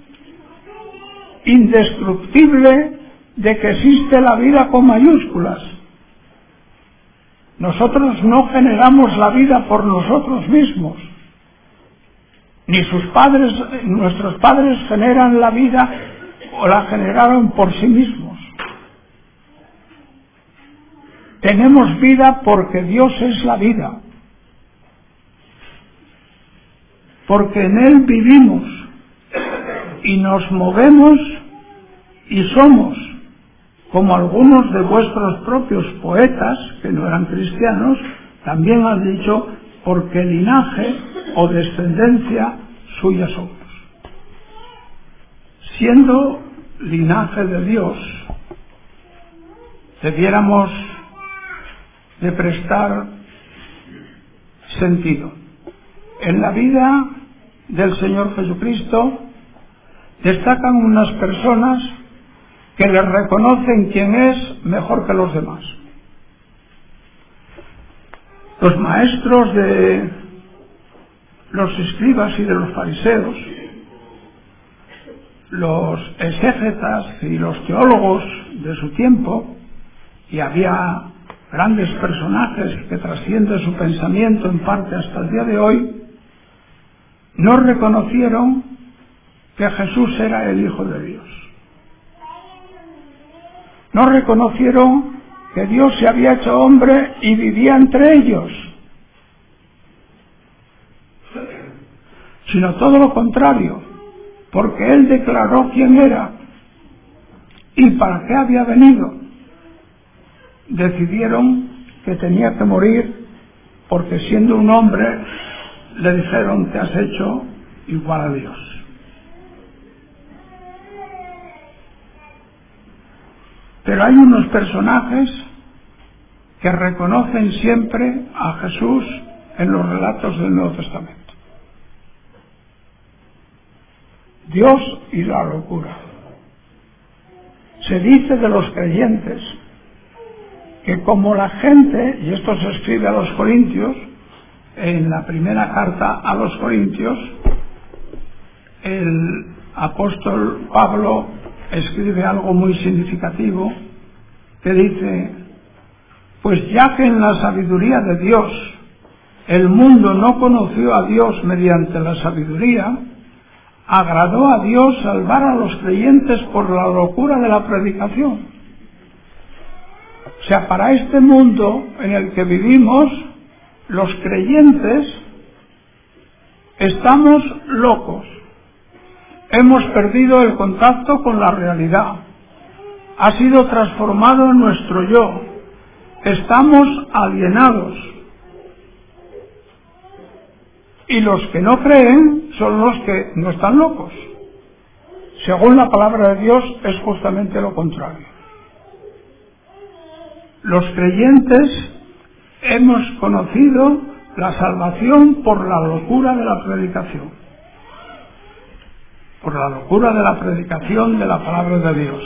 indestructible de que existe la vida con mayúsculas. Nosotros no generamos la vida por nosotros mismos, ni sus padres, nuestros padres generan la vida o la generaron por sí mismos. Tenemos vida porque Dios es la vida, porque en Él vivimos y nos movemos y somos, como algunos de vuestros propios poetas, que no eran cristianos, también han dicho, porque linaje o descendencia suya somos. Siendo linaje de Dios, debiéramos de prestar sentido. En la vida del Señor Jesucristo destacan unas personas que le reconocen quién es mejor que los demás. Los maestros de los escribas y de los fariseos, los exégetas y los teólogos de su tiempo, y había grandes personajes que trascienden su pensamiento en parte hasta el día de hoy, no reconocieron que Jesús era el Hijo de Dios. No reconocieron que Dios se había hecho hombre y vivía entre ellos, sino todo lo contrario, porque Él declaró quién era y para qué había venido. Decidieron que tenía que morir porque siendo un hombre le dijeron: te has hecho igual a Dios. Pero hay unos personajes que reconocen siempre a Jesús en los relatos del Nuevo Testamento. Dios y la locura. Se dice de los creyentes que como la gente, y esto se escribe a los Corintios, en la primera carta a los Corintios, el apóstol Pablo escribe algo muy significativo que dice: pues ya que en la sabiduría de Dios el mundo no conoció a Dios mediante la sabiduría, agradó a Dios salvar a los creyentes por la locura de la predicación. O sea, para este mundo en el que vivimos, los creyentes estamos locos. Hemos perdido el contacto con la realidad. Ha sido transformado nuestro yo. Estamos alienados. Y los que no creen son los que no están locos. Según la palabra de Dios, es justamente lo contrario. Los creyentes hemos conocido la salvación por la locura de la predicación. Por la locura de la predicación de la palabra de Dios.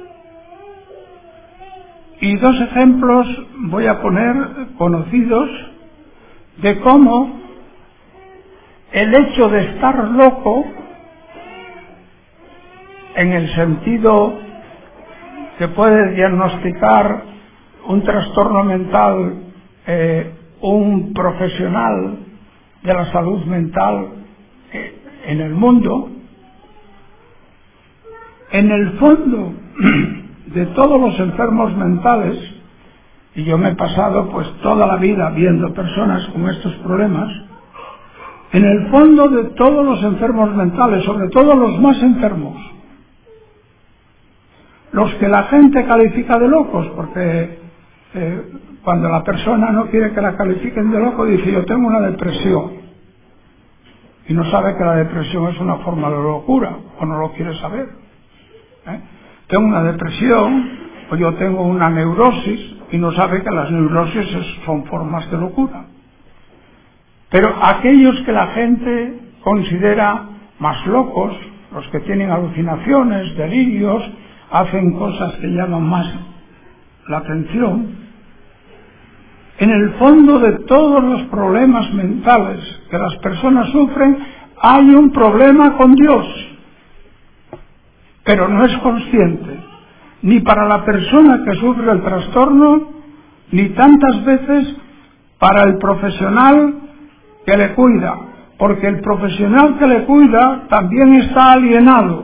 Y dos ejemplos voy a poner conocidos de cómo el hecho de estar loco, en el sentido que puede diagnosticar un trastorno mental eh, un profesional de la salud mental eh, en el mundo, en el fondo de todos los enfermos mentales, y yo me he pasado pues toda la vida viendo personas con estos problemas, en el fondo de todos los enfermos mentales, sobre todo los más enfermos, los que la gente califica de locos, porque eh, cuando la persona no quiere que la califiquen de loco, dice: yo tengo una depresión, y no sabe que la depresión es una forma de locura, o no lo quiere saber. ¿Eh? Tengo una depresión, o yo tengo una neurosis, y no sabe que las neurosis son formas de locura. Pero aquellos que la gente considera más locos, los que tienen alucinaciones, delirios, hacen cosas que llaman más la atención, en el fondo de todos los problemas mentales que las personas sufren hay un problema con Dios, pero no es consciente, ni para la persona que sufre el trastorno, ni tantas veces para el profesional que le cuida, porque el profesional que le cuida también está alienado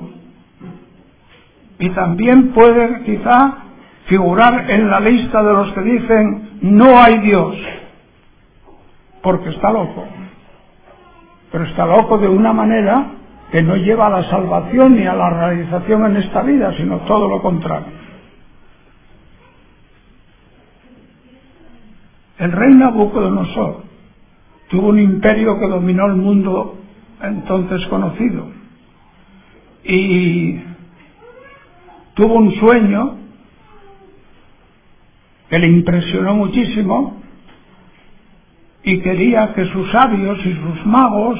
y también puede quizá figurar en la lista de los que dicen no hay Dios, porque está loco, pero está loco de una manera que no lleva a la salvación ni a la realización en esta vida, sino todo lo contrario. El rey Nabucodonosor tuvo un imperio que dominó el mundo entonces conocido, y tuvo un sueño que le impresionó muchísimo y quería que sus sabios y sus magos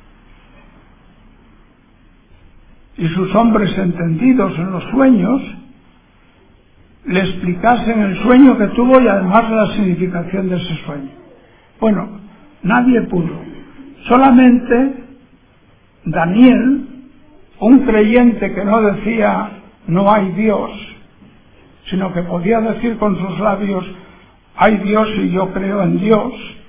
y sus hombres entendidos en los sueños le explicasen el sueño que tuvo y además la significación de ese sueño. Bueno, nadie pudo. Solamente Daniel, un creyente que no decía no hay Dios, sino que podía decir con sus labios hay Dios y yo creo en Dios,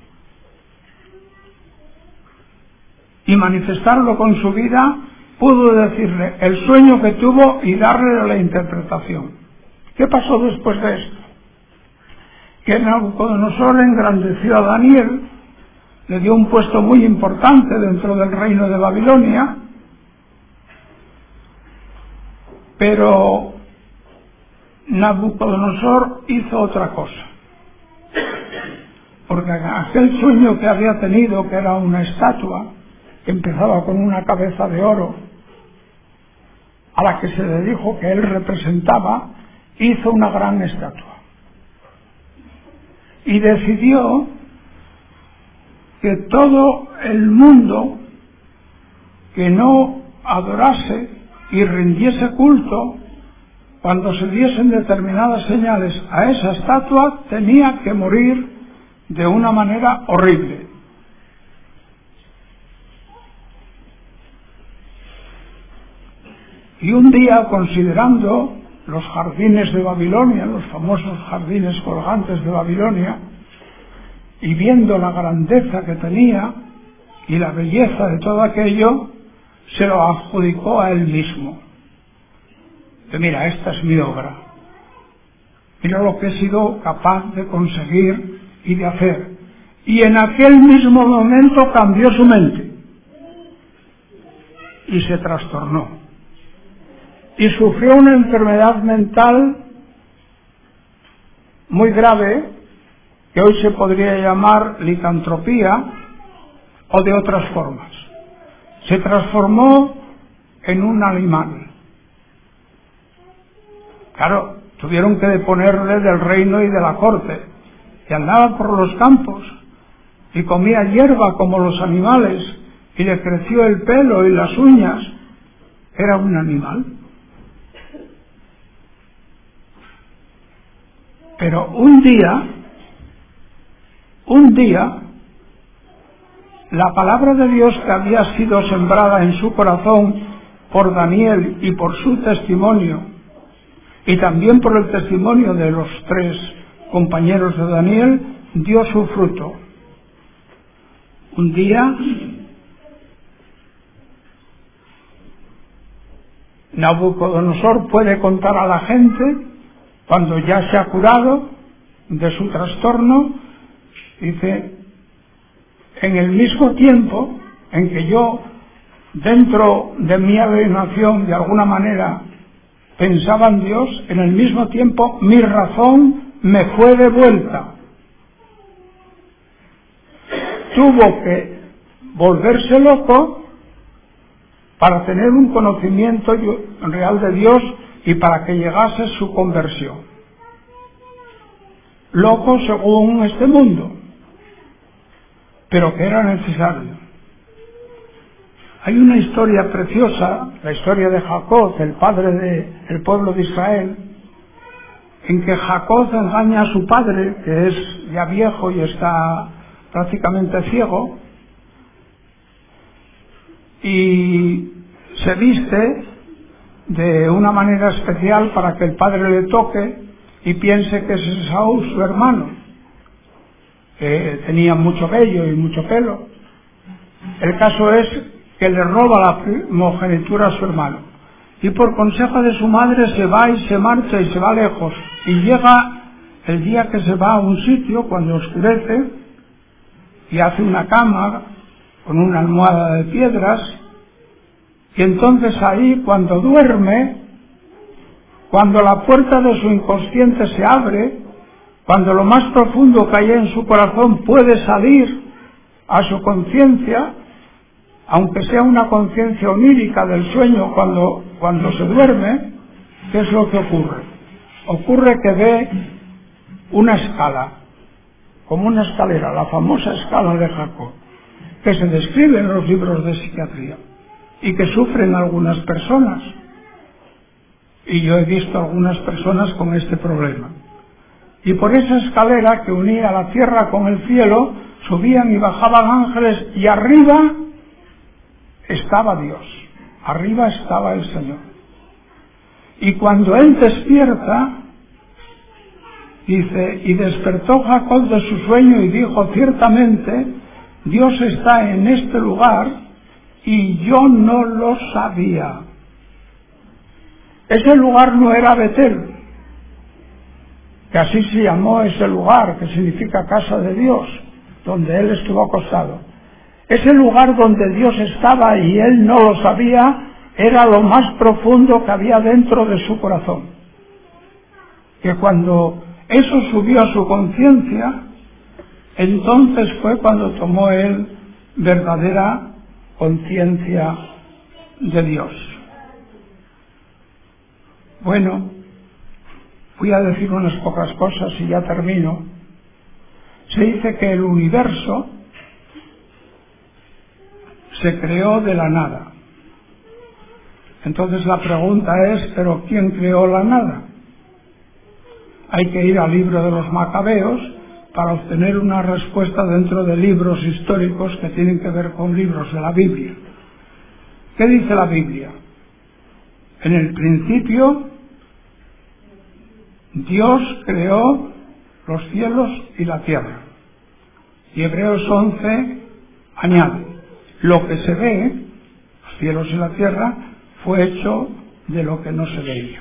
y manifestarlo con su vida, pudo decirle el sueño que tuvo y darle la interpretación. ¿Qué pasó después de esto? Que Nabucodonosor engrandeció a Daniel, le dio un puesto muy importante dentro del reino de Babilonia, pero Nabucodonosor hizo otra cosa, porque aquel sueño que había tenido, que era una estatua que empezaba con una cabeza de oro a la que se le dijo que él representaba, hizo una gran estatua. y decidió que todo el mundo que no adorase y rindiese culto cuando se diesen determinadas señales a esa estatua tenía que morir de una manera horrible. Y un día, considerando los jardines de Babilonia, los famosos jardines colgantes de Babilonia, y viendo la grandeza que tenía y la belleza de todo aquello, se lo adjudicó a él mismo. Que mira, esta es mi obra. Mira lo que he sido capaz de conseguir y de hacer. Y en aquel mismo momento cambió su mente y se trastornó. Y sufrió una enfermedad mental muy grave que hoy se podría llamar licantropía o de otras formas. Se transformó en un animal. Claro, tuvieron que deponerle del reino y de la corte, y andaba por los campos y comía hierba como los animales y le creció el pelo y las uñas. Era un animal. Pero un día, un día, la palabra de Dios que había sido sembrada en su corazón por Daniel y por su testimonio, y también por el testimonio de los tres compañeros de Daniel, dio su fruto. Un día, Nabucodonosor puede contar a la gente, cuando ya se ha curado de su trastorno, dice: en el mismo tiempo en que yo, dentro de mi alienación, de alguna manera pensaba en Dios, en el mismo tiempo mi razón me fue devuelta. Tuvo que volverse loco para tener un conocimiento real de Dios y para que llegase su conversión. Loco según este mundo, pero que era necesario. Hay una historia preciosa, la historia de Jacob, el padre del pueblo de Israel, en que Jacob engaña a su padre, que es ya viejo y está prácticamente ciego, y se viste de una manera especial para que el padre le toque y piense que es Esaú, su hermano, que tenía mucho vello y mucho pelo. El caso es que le roba la primogenitura a su hermano, y por consejo de su madre se va y se marcha y se va lejos, y llega el día que se va a un sitio cuando oscurece y hace una cama con una almohada de piedras. Y entonces ahí, cuando duerme, cuando la puerta de su inconsciente se abre, cuando lo más profundo que hay en su corazón puede salir a su conciencia, aunque sea una conciencia onírica del sueño cuando, cuando se duerme, ¿qué es lo que ocurre? Ocurre que ve una escala, como una escalera, la famosa escala de Jacob, que se describe en los libros de psiquiatría, y que sufren algunas personas, y yo he visto algunas personas con este problema. Y por esa escalera que unía la tierra con el cielo, subían y bajaban ángeles, y arriba estaba Dios, arriba estaba el Señor. Y cuando él despierta, dice: y despertó Jacob de su sueño y dijo: ciertamente Dios está en este lugar, y yo no lo sabía. Ese lugar no era Betel, que así se llamó ese lugar, que significa casa de Dios, donde él estuvo acostado. Ese lugar donde Dios estaba y él no lo sabía, era lo más profundo que había dentro de su corazón. Que cuando eso subió a su conciencia, entonces fue cuando tomó él verdadera conciencia de Dios. Bueno, voy a decir unas pocas cosas y ya termino. se dice que el universo se creó de la nada. Entonces la pregunta es, ¿pero quién creó la nada? Hay que ir al libro de los Macabeos para obtener una respuesta dentro de libros históricos que tienen que ver con libros de la Biblia. ¿Qué dice la Biblia? En el principio, Dios creó los cielos y la tierra. Y Hebreos once añade, lo que se ve, los cielos y la tierra, fue hecho de lo que no se veía.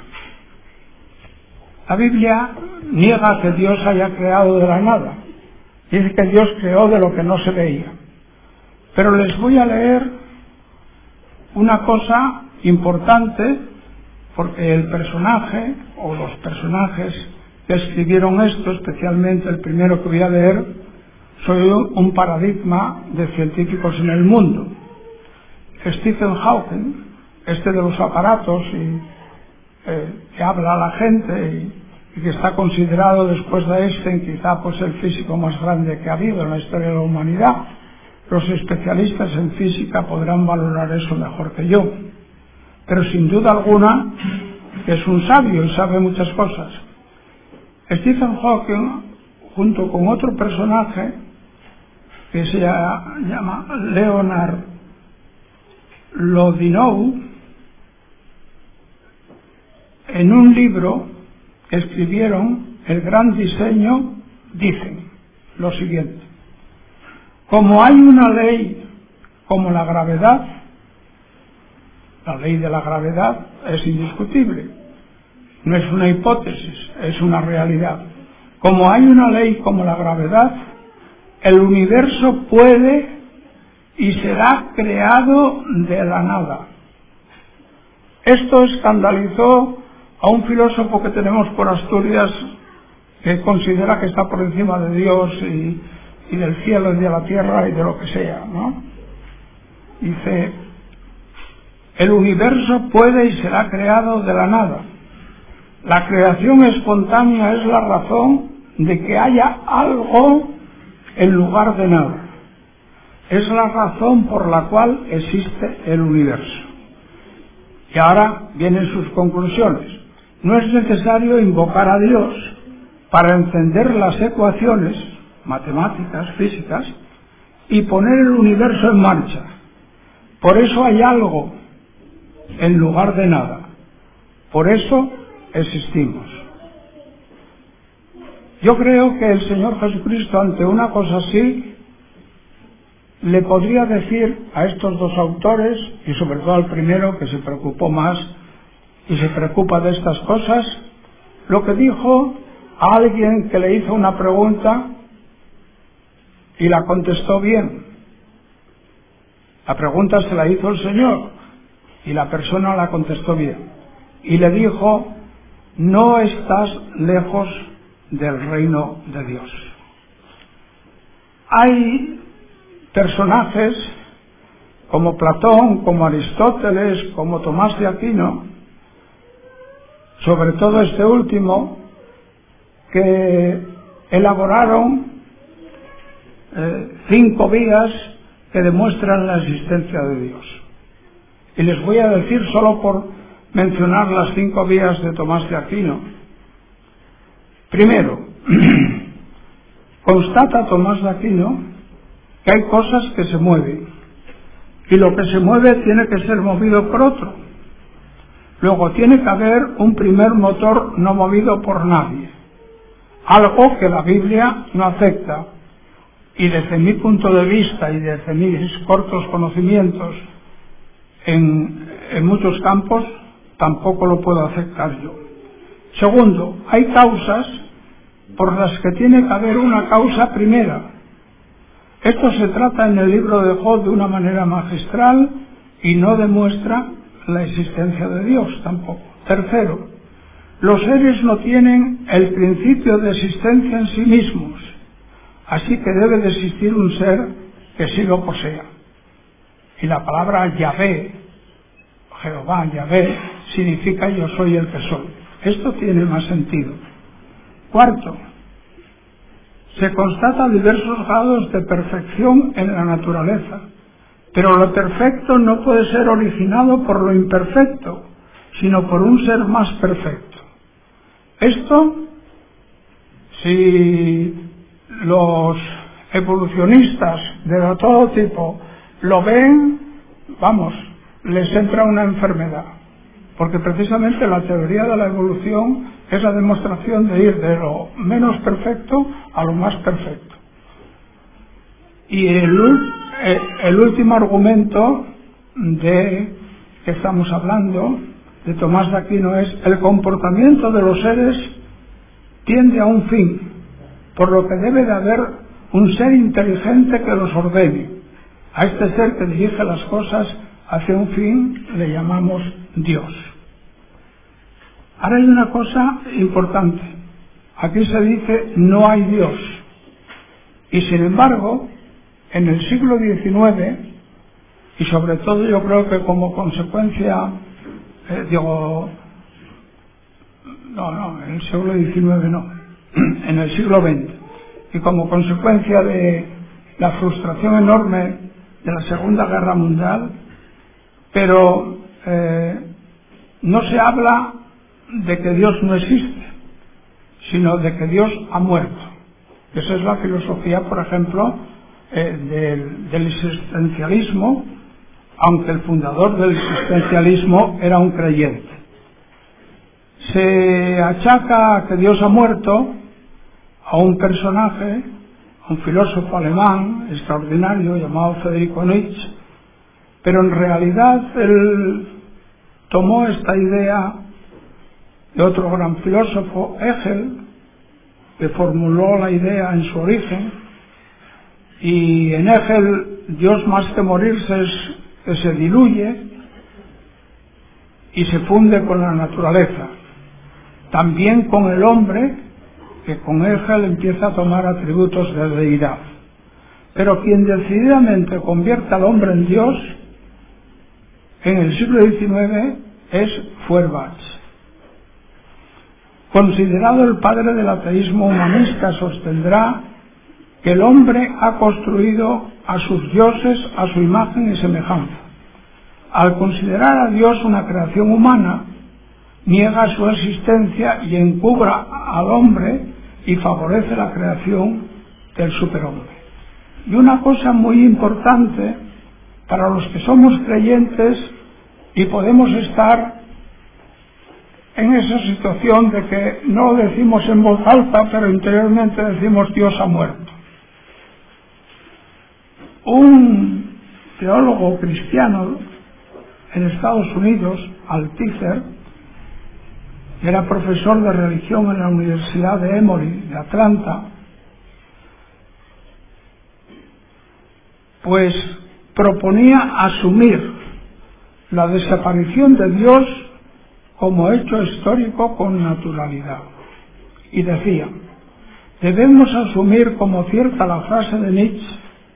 La Biblia niega que Dios haya creado de la nada. Dice que Dios creó de lo que no se veía. Pero les voy a leer una cosa importante, porque el personaje, o los personajes que escribieron esto, especialmente el primero que voy a leer, soy un paradigma de científicos en el mundo. Stephen Hawking, este de los aparatos y eh, que habla a la gente y, y que está considerado después de Einstein quizá pues el físico más grande que ha habido en la historia de la humanidad. Los especialistas en física podrán valorar eso mejor que yo, pero sin duda alguna es un sabio y sabe muchas cosas. Stephen Hawking, junto con otro personaje que se llama Leonard Lodinou, en un libro que escribieron, El gran diseño, dicen lo siguiente: como hay una ley como la gravedad, la ley de la gravedad es indiscutible, no es una hipótesis, es una realidad. Como hay una ley como la gravedad, el universo puede y será creado de la nada. Esto escandalizó a un filósofo que tenemos por Asturias, que considera que está por encima de Dios y, y del cielo y de la tierra y de lo que sea, ¿no? Dice, el universo puede y será creado de la nada. La creación espontánea es la razón de que haya algo en lugar de nada. Es la razón por la cual existe el universo. Y ahora vienen sus conclusiones. No es necesario invocar a Dios para encender las ecuaciones matemáticas, físicas, y poner el universo en marcha. Por eso hay algo en lugar de nada. Por eso existimos. Yo creo que el Señor Jesucristo, ante una cosa así, le podría decir a estos dos autores, y sobre todo al primero que se preocupó más y se preocupa de estas cosas, lo que dijo a alguien que le hizo una pregunta y la contestó bien. La pregunta se la hizo el Señor y la persona la contestó bien. Y le dijo, no estás lejos del reino de Dios. Hay personajes como Platón, como Aristóteles, como Tomás de Aquino, sobre todo este último, que elaboraron eh, cinco vías que demuestran la existencia de Dios. Y les voy a decir, solo por mencionar las cinco vías de Tomás de Aquino. Primero, constata Tomás de Aquino que hay cosas que se mueven, y lo que se mueve tiene que ser movido por otro. Luego tiene que haber un primer motor no movido por nadie, algo que la Biblia no acepta, y desde mi punto de vista y desde mis cortos conocimientos en, en muchos campos tampoco lo puedo aceptar yo. Segundo, hay causas por las que tiene que haber una causa primera. Esto se trata en el libro de Job de una manera magistral y no demuestra la existencia de Dios tampoco. Tercero, los seres no tienen el principio de existencia en sí mismos, así que debe de existir un ser que sí lo posea. Y la palabra Yahvé, Jehová, Yahvé, significa yo soy el que soy. Esto tiene más sentido. Cuarto, se constata diversos grados de perfección en la naturaleza, pero lo perfecto no puede ser originado por lo imperfecto, sino por un ser más perfecto. Esto, si los evolucionistas de todo tipo lo ven, vamos, les entra una enfermedad, porque precisamente la teoría de la evolución es la demostración de ir de lo menos perfecto a lo más perfecto. Y el, el último argumento de que estamos hablando de Tomás de Aquino es: el comportamiento de los seres tiende a un fin, por lo que debe de haber un ser inteligente que los ordene. A este ser que dirige las cosas hacia un fin le llamamos Dios. Ahora hay una cosa importante. Aquí se dice no hay Dios. Y sin embargo, en el siglo diecinueve, y sobre todo yo creo que como consecuencia, eh, digo, no, no, en el siglo diecinueve no, en el siglo veinte, y como consecuencia de la frustración enorme de la Segunda Guerra Mundial, pero eh, no se habla de que Dios no existe, sino de que Dios ha muerto. Esa es la filosofía, por ejemplo, eh, del, del existencialismo, aunque el fundador del existencialismo era un creyente. Se achaca que Dios ha muerto a un personaje, a un filósofo alemán extraordinario llamado Friedrich Nietzsche, pero en realidad él tomó esta idea de otro gran filósofo, Hegel, que formuló la idea en su origen, y en Hegel Dios más que morirse es que se diluye y se funde con la naturaleza, también con el hombre, que con Hegel empieza a tomar atributos de deidad. Pero quien decididamente convierte al hombre en Dios en el siglo diecinueve es Feuerbach. Considerado el padre del ateísmo humanista, sostendrá que el hombre ha construido a sus dioses a su imagen y semejanza. Al considerar a Dios una creación humana, niega su existencia y encubra al hombre y favorece la creación del superhombre. Y una cosa muy importante para los que somos creyentes y podemos estar en esa situación de que no lo decimos en voz alta, pero interiormente decimos Dios ha muerto. Un teólogo cristiano en Estados Unidos, Althusser, que era profesor de religión en la Universidad de Emory de Atlanta, pues proponía asumir la desaparición de Dios como hecho histórico con naturalidad. Y decía: debemos asumir como cierta la frase de Nietzsche,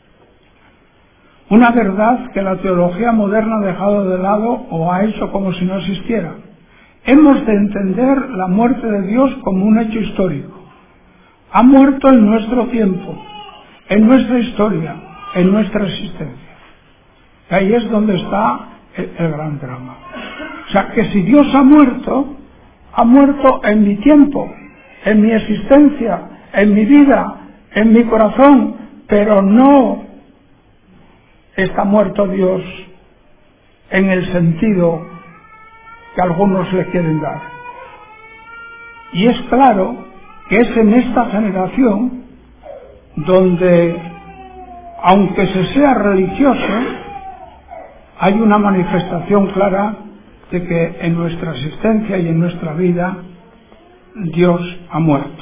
una verdad que la teología moderna ha dejado de lado o ha hecho como si no existiera. Hemos de entender la muerte de Dios como un hecho histórico. Ha muerto en nuestro tiempo, en nuestra historia, en nuestra existencia. Y ahí es donde está el, el gran drama. O sea, que si Dios ha muerto, ha muerto en mi tiempo, en mi existencia, en mi vida, en mi corazón, pero no está muerto Dios en el sentido que algunos le quieren dar. Y es claro que es en esta generación donde, aunque se sea religioso, hay una manifestación clara de que en nuestra existencia y en nuestra vida Dios ha muerto.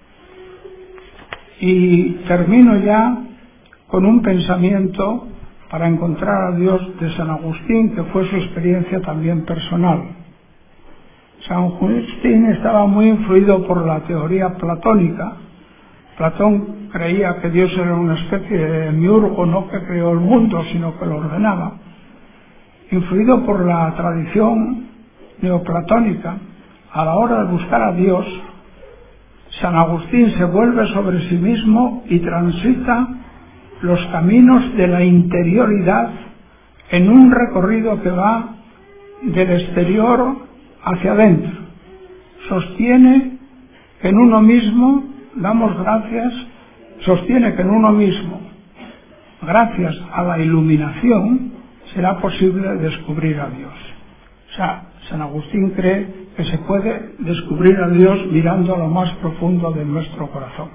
Y termino ya con un pensamiento para encontrar a Dios de San Agustín, que fue su experiencia también personal. San Agustín estaba muy influido por la teoría platónica. Platón creía que Dios era una especie de demiurgo, no que creó el mundo, sino que lo ordenaba. Influido por la tradición neoplatónica, a la hora de buscar a Dios, San Agustín se vuelve sobre sí mismo y transita los caminos de la interioridad en un recorrido que va del exterior hacia adentro. Sostiene que en uno mismo, damos gracias, sostiene que en uno mismo, gracias a la iluminación, será posible descubrir a Dios. O sea, San Agustín cree que se puede descubrir a Dios mirando a lo más profundo de nuestro corazón.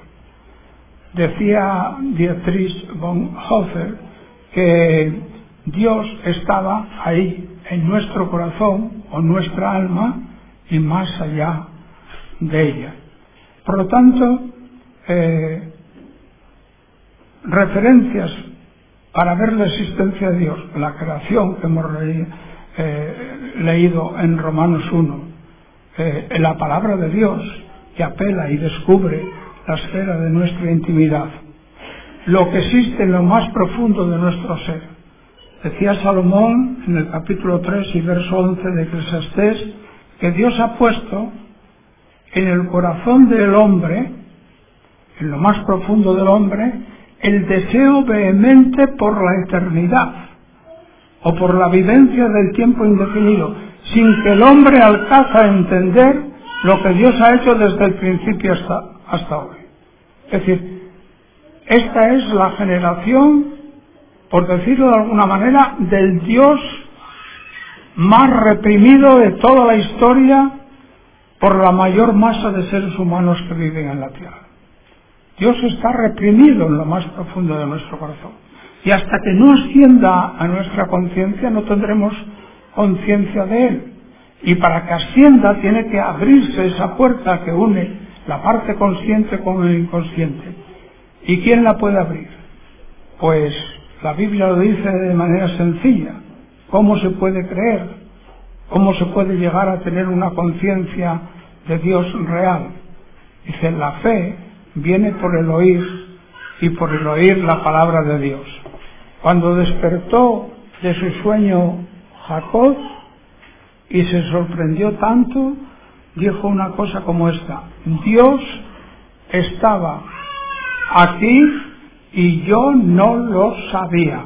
Decía Dietrich Bonhoeffer que Dios estaba ahí, en nuestro corazón o nuestra alma y más allá de ella. Por lo tanto, eh, referencias para ver la existencia de Dios, la creación que hemos leído, eh, leído en Romanos uno, eh, en la palabra de Dios que apela y descubre la esfera de nuestra intimidad, lo que existe en lo más profundo de nuestro ser. Decía Salomón en el capítulo tres y verso once de Eclesiastés que Dios ha puesto en el corazón del hombre, en lo más profundo del hombre, el deseo vehemente por la eternidad o por la vivencia del tiempo indefinido, sin que el hombre alcance a entender lo que Dios ha hecho desde el principio hasta, hasta hoy. Es decir, esta es la generación, por decirlo de alguna manera, del Dios más reprimido de toda la historia por la mayor masa de seres humanos que viven en la tierra. Dios está reprimido en lo más profundo de nuestro corazón. Y hasta que no ascienda a nuestra conciencia no tendremos conciencia de Él. Y para que ascienda tiene que abrirse esa puerta que une la parte consciente con el inconsciente. ¿Y quién la puede abrir? Pues la Biblia lo dice de manera sencilla. ¿Cómo se puede creer? ¿Cómo se puede llegar a tener una conciencia de Dios real? Dice, la fe viene por el oír y por el oír la palabra de Dios. Cuando despertó de su sueño Jacob y se sorprendió tanto, dijo una cosa como esta: Dios estaba aquí y yo no lo sabía.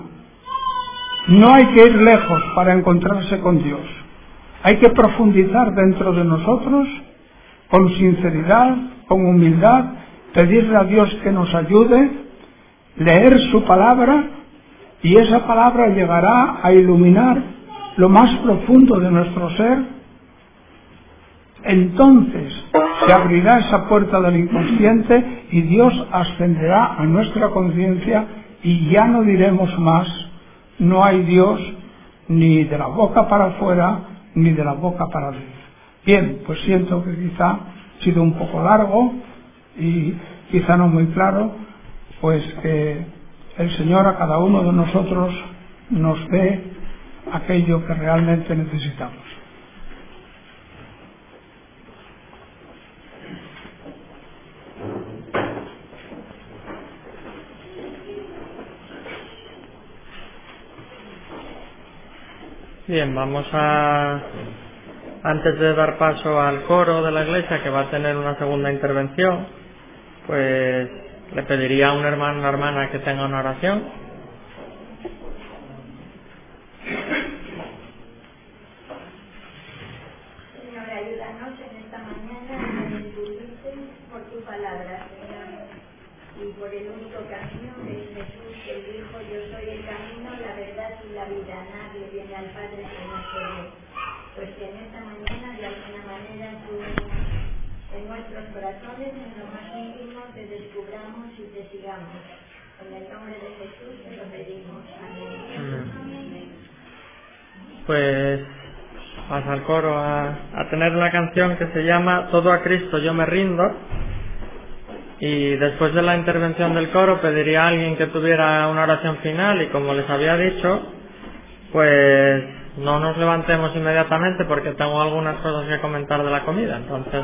No hay que ir lejos para encontrarse con Dios. Hay que profundizar dentro de nosotros con sinceridad, con humildad, pedirle a Dios que nos ayude, leer su palabra, y esa palabra llegará a iluminar lo más profundo de nuestro ser. Entonces se abrirá esa puerta del inconsciente y Dios ascenderá a nuestra conciencia y ya no diremos más: no hay Dios, ni de la boca para afuera ni de la boca para adentro. Bien, pues siento que quizá ha sido un poco largo y quizá no muy claro, pues que el Señor a cada uno de nosotros nos dé aquello que realmente necesitamos. Bien, vamos a, antes de dar paso al coro de la iglesia, que va a tener una segunda intervención, pues le pediría a un hermano o una hermana que tenga una oración. Señor, ayúdanos en esta mañana a descubrirte por tu palabra, Señor, y por el único camino que es Jesús, que dijo: yo soy el camino, la verdad y la vida, nadie viene al Padre sino por él. Pues que en esta mañana, de alguna manera, tú en nuestros corazones, en lo más íntimo, te descubramos y te sigamos. En el nombre de Jesús te lo pedimos. Amén. Amén. Pues pasa al coro a, a tener una canción que se llama Todo a Cristo yo me rindo, y después de la intervención del coro pediría a alguien que tuviera una oración final, y como les había dicho, pues no nos levantemos inmediatamente porque tengo algunas cosas que comentar de la comida. Entonces,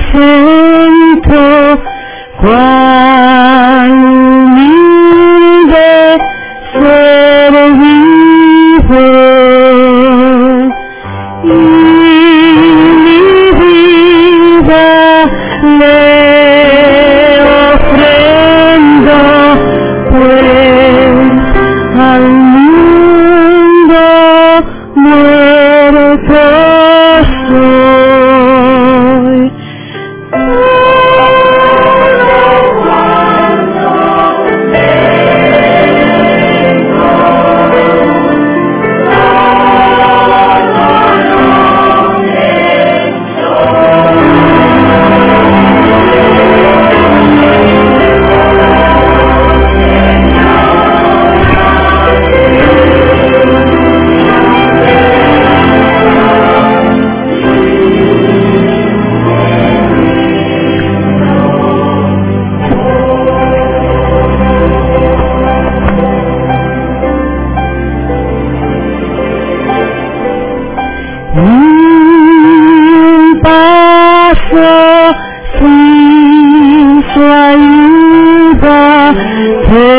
presento, cuán humilde servidor, y mi vida le ofrendo, pues al mundo muerto soy. Un paso sin su ayuda.